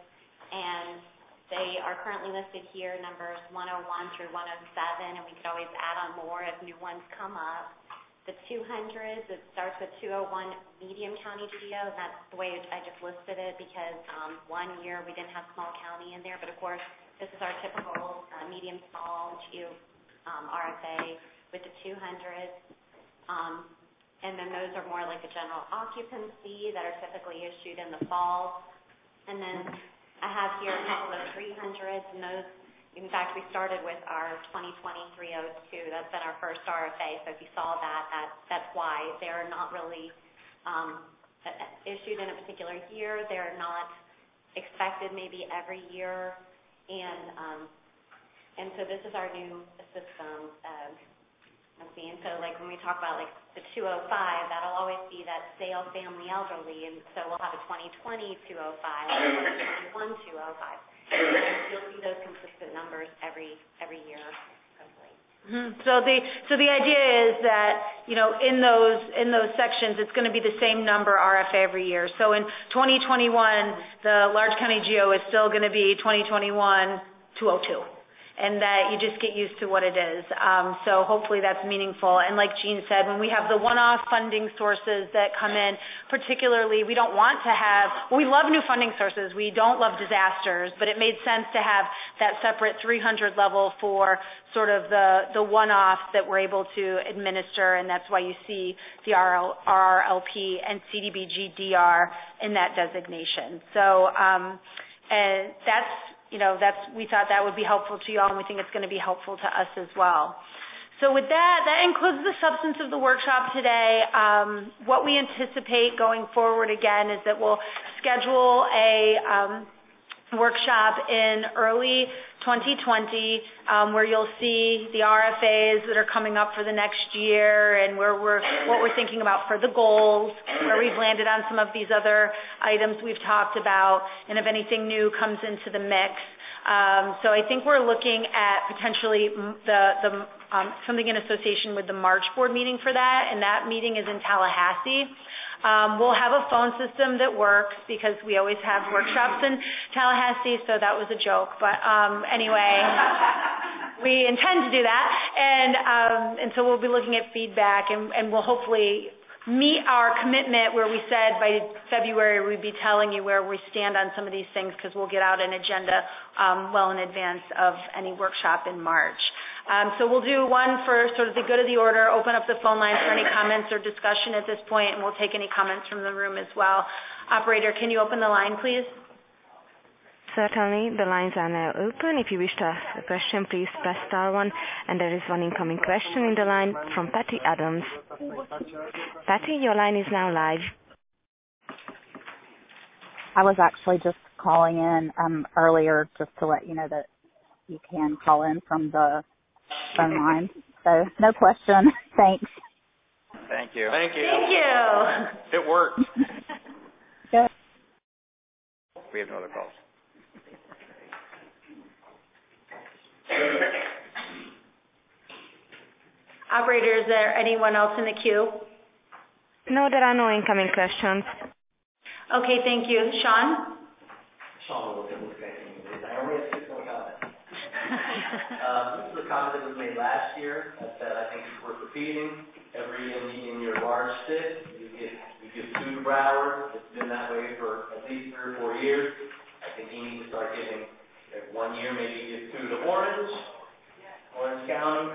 And they are currently listed here, numbers one oh one through one oh seven, and we could always add on more as new ones come up. The two hundreds, it starts with two oh one medium county geo, and that's the way I just listed it because um, one year we didn't have small county in there, but of course this is our typical uh, medium small geo um, R F A with the two hundreds. Um, And then those are more like the general occupancy that are typically issued in the fall. And then I have here a couple of three hundreds, and those, in fact, we started with our twenty twenty three oh two. That's been our first R F A. So if you saw that, that that's why. They're not really um, issued in a particular year. They're not expected maybe every year. And um, and so this is our new system. Uh, Let's see, and so like when we talk about like the two oh five, that'll always be that sale family elderly, and so we'll have a twenty twenty two oh five, or a twenty twenty-one two oh five. And you'll see those consistent numbers every every year, hopefully. Mm-hmm. So the so the idea is that, you know, in those in those sections, it's going to be the same number R F A every year. So in twenty twenty-one, the large county geo is still going to be twenty twenty-one two oh two. And that you just get used to what it is. Um, so hopefully that's meaningful. And like Jean said, when we have the one-off funding sources that come in, particularly we don't want to have, well, we love new funding sources. We don't love disasters, but it made sense to have that separate three hundred level for sort of the, the one-off that we're able to administer, and that's why you see the R R L P and C D B G D R in that designation. So um, and that's, you know, that's, we thought that would be helpful to you all, and we think it's going to be helpful to us as well. So with that, that includes the substance of the workshop today. Um, what we anticipate going forward, again, is that we'll schedule a um, workshop in early twenty twenty um, where you'll see the R F As that are coming up for the next year and where we're what we're thinking about for the goals, where we've landed on some of these other items we've talked about, and if anything new comes into the mix. Um, so I think we're looking at potentially the, the um, something in association with the March board meeting for that, and that meeting is in Tallahassee. Um, we'll have a phone system that works because we always have workshops in Tallahassee, so that was a joke. But um, anyway, we intend to do that, and um, and so we'll be looking at feedback, and, and we'll hopefully meet our commitment where we said by February we'd be telling you where we stand on some of these things, because we'll get out an agenda um, well in advance of any workshop in March. Um, so we'll do one for sort of the good of the order, open up the phone lines for any comments or discussion at this point, and we'll take any comments from the room as well. Operator, can you open the line, please? Certainly, the lines are now open. If you wish to ask a question, please press star one. And there is one incoming question in the line from Patty Adams. Patty, your line is now live. I was actually just calling in um, earlier just to let you know that you can call in from the phone line. So no question. Thanks. Thank you. Thank you. Thank you. It worked. Good. We have no other calls. Operator, is there anyone else in the queue? No, there are no incoming questions. Okay, thank you. Sean? Sean Wilson, Blue Sky Communities. I only have six more comments. um, this is a comment that was made last year that, that I think is worth repeating. Every in, in your large stick, you give you give two to Broward. It's been that way for at least three or four years. I think you need to start giving uh, one year, maybe give two to Orange, Orange County.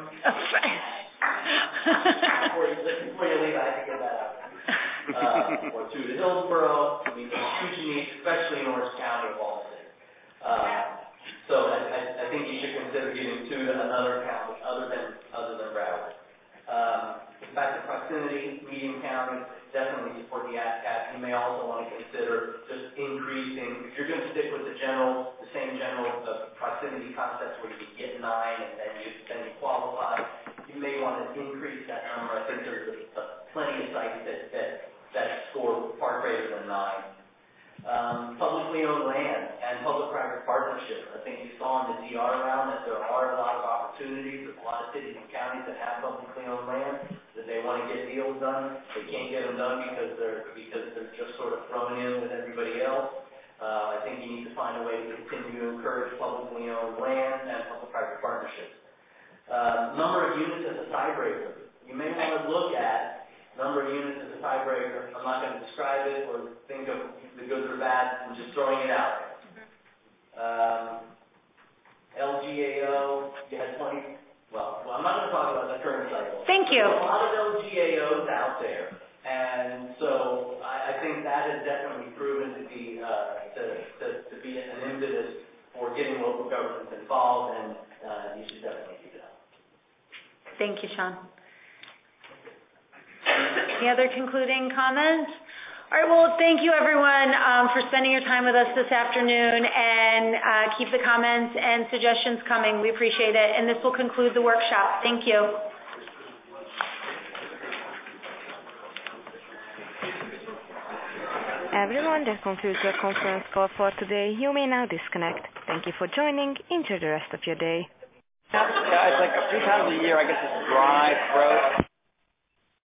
before, you, before you leave, I have to get that out. Uh, or two to Hillsborough. I mean, there's huge needs, especially in Orange County of all cities. Uh, so I, I, I think you should consider giving two to another county other than other than Broward. Um, back to proximity, medium county, definitely support the A S C A P. You may also want to consider just increasing. If you're going to stick with the general, the same general uh, proximity concepts where you get nine and then you then you qualify, you may want to increase that number. I think there's a, a plenty of sites that that that score far greater than nine. Um, publicly owned land and public-private partnerships. I think you saw in the D R round that there are a lot of opportunities. There's a lot of cities and counties that have publicly owned land that they want to get deals done. They can't get them done because they're because they're just sort of thrown in with everybody else. Uh, I think you need to find a way to continue to encourage publicly owned land and public-private partnerships. Uh, number of units as a tiebreaker. You may want to look at number of units as a tiebreaker. I'm not going to describe it or think of the good or bad. I'm just throwing it out there. Um, L G A O, you had twenty. Well, well, I'm not going to talk about the current cycle. Thank you. There's a lot of L G A Os out there, and so I, I think that has definitely proven to be uh, to, to to be an impetus for getting local governments involved, and uh, you should definitely do that. Thank you, Sean. Any other concluding comments? All right, well, thank you, everyone, um, for spending your time with us this afternoon, and uh, keep the comments and suggestions coming. We appreciate it, and this will conclude the workshop. Thank you. Everyone, that concludes your conference call for today. You may now disconnect. Thank you for joining. Enjoy the rest of your day. Yeah, it's like three times a year I get this dry throat.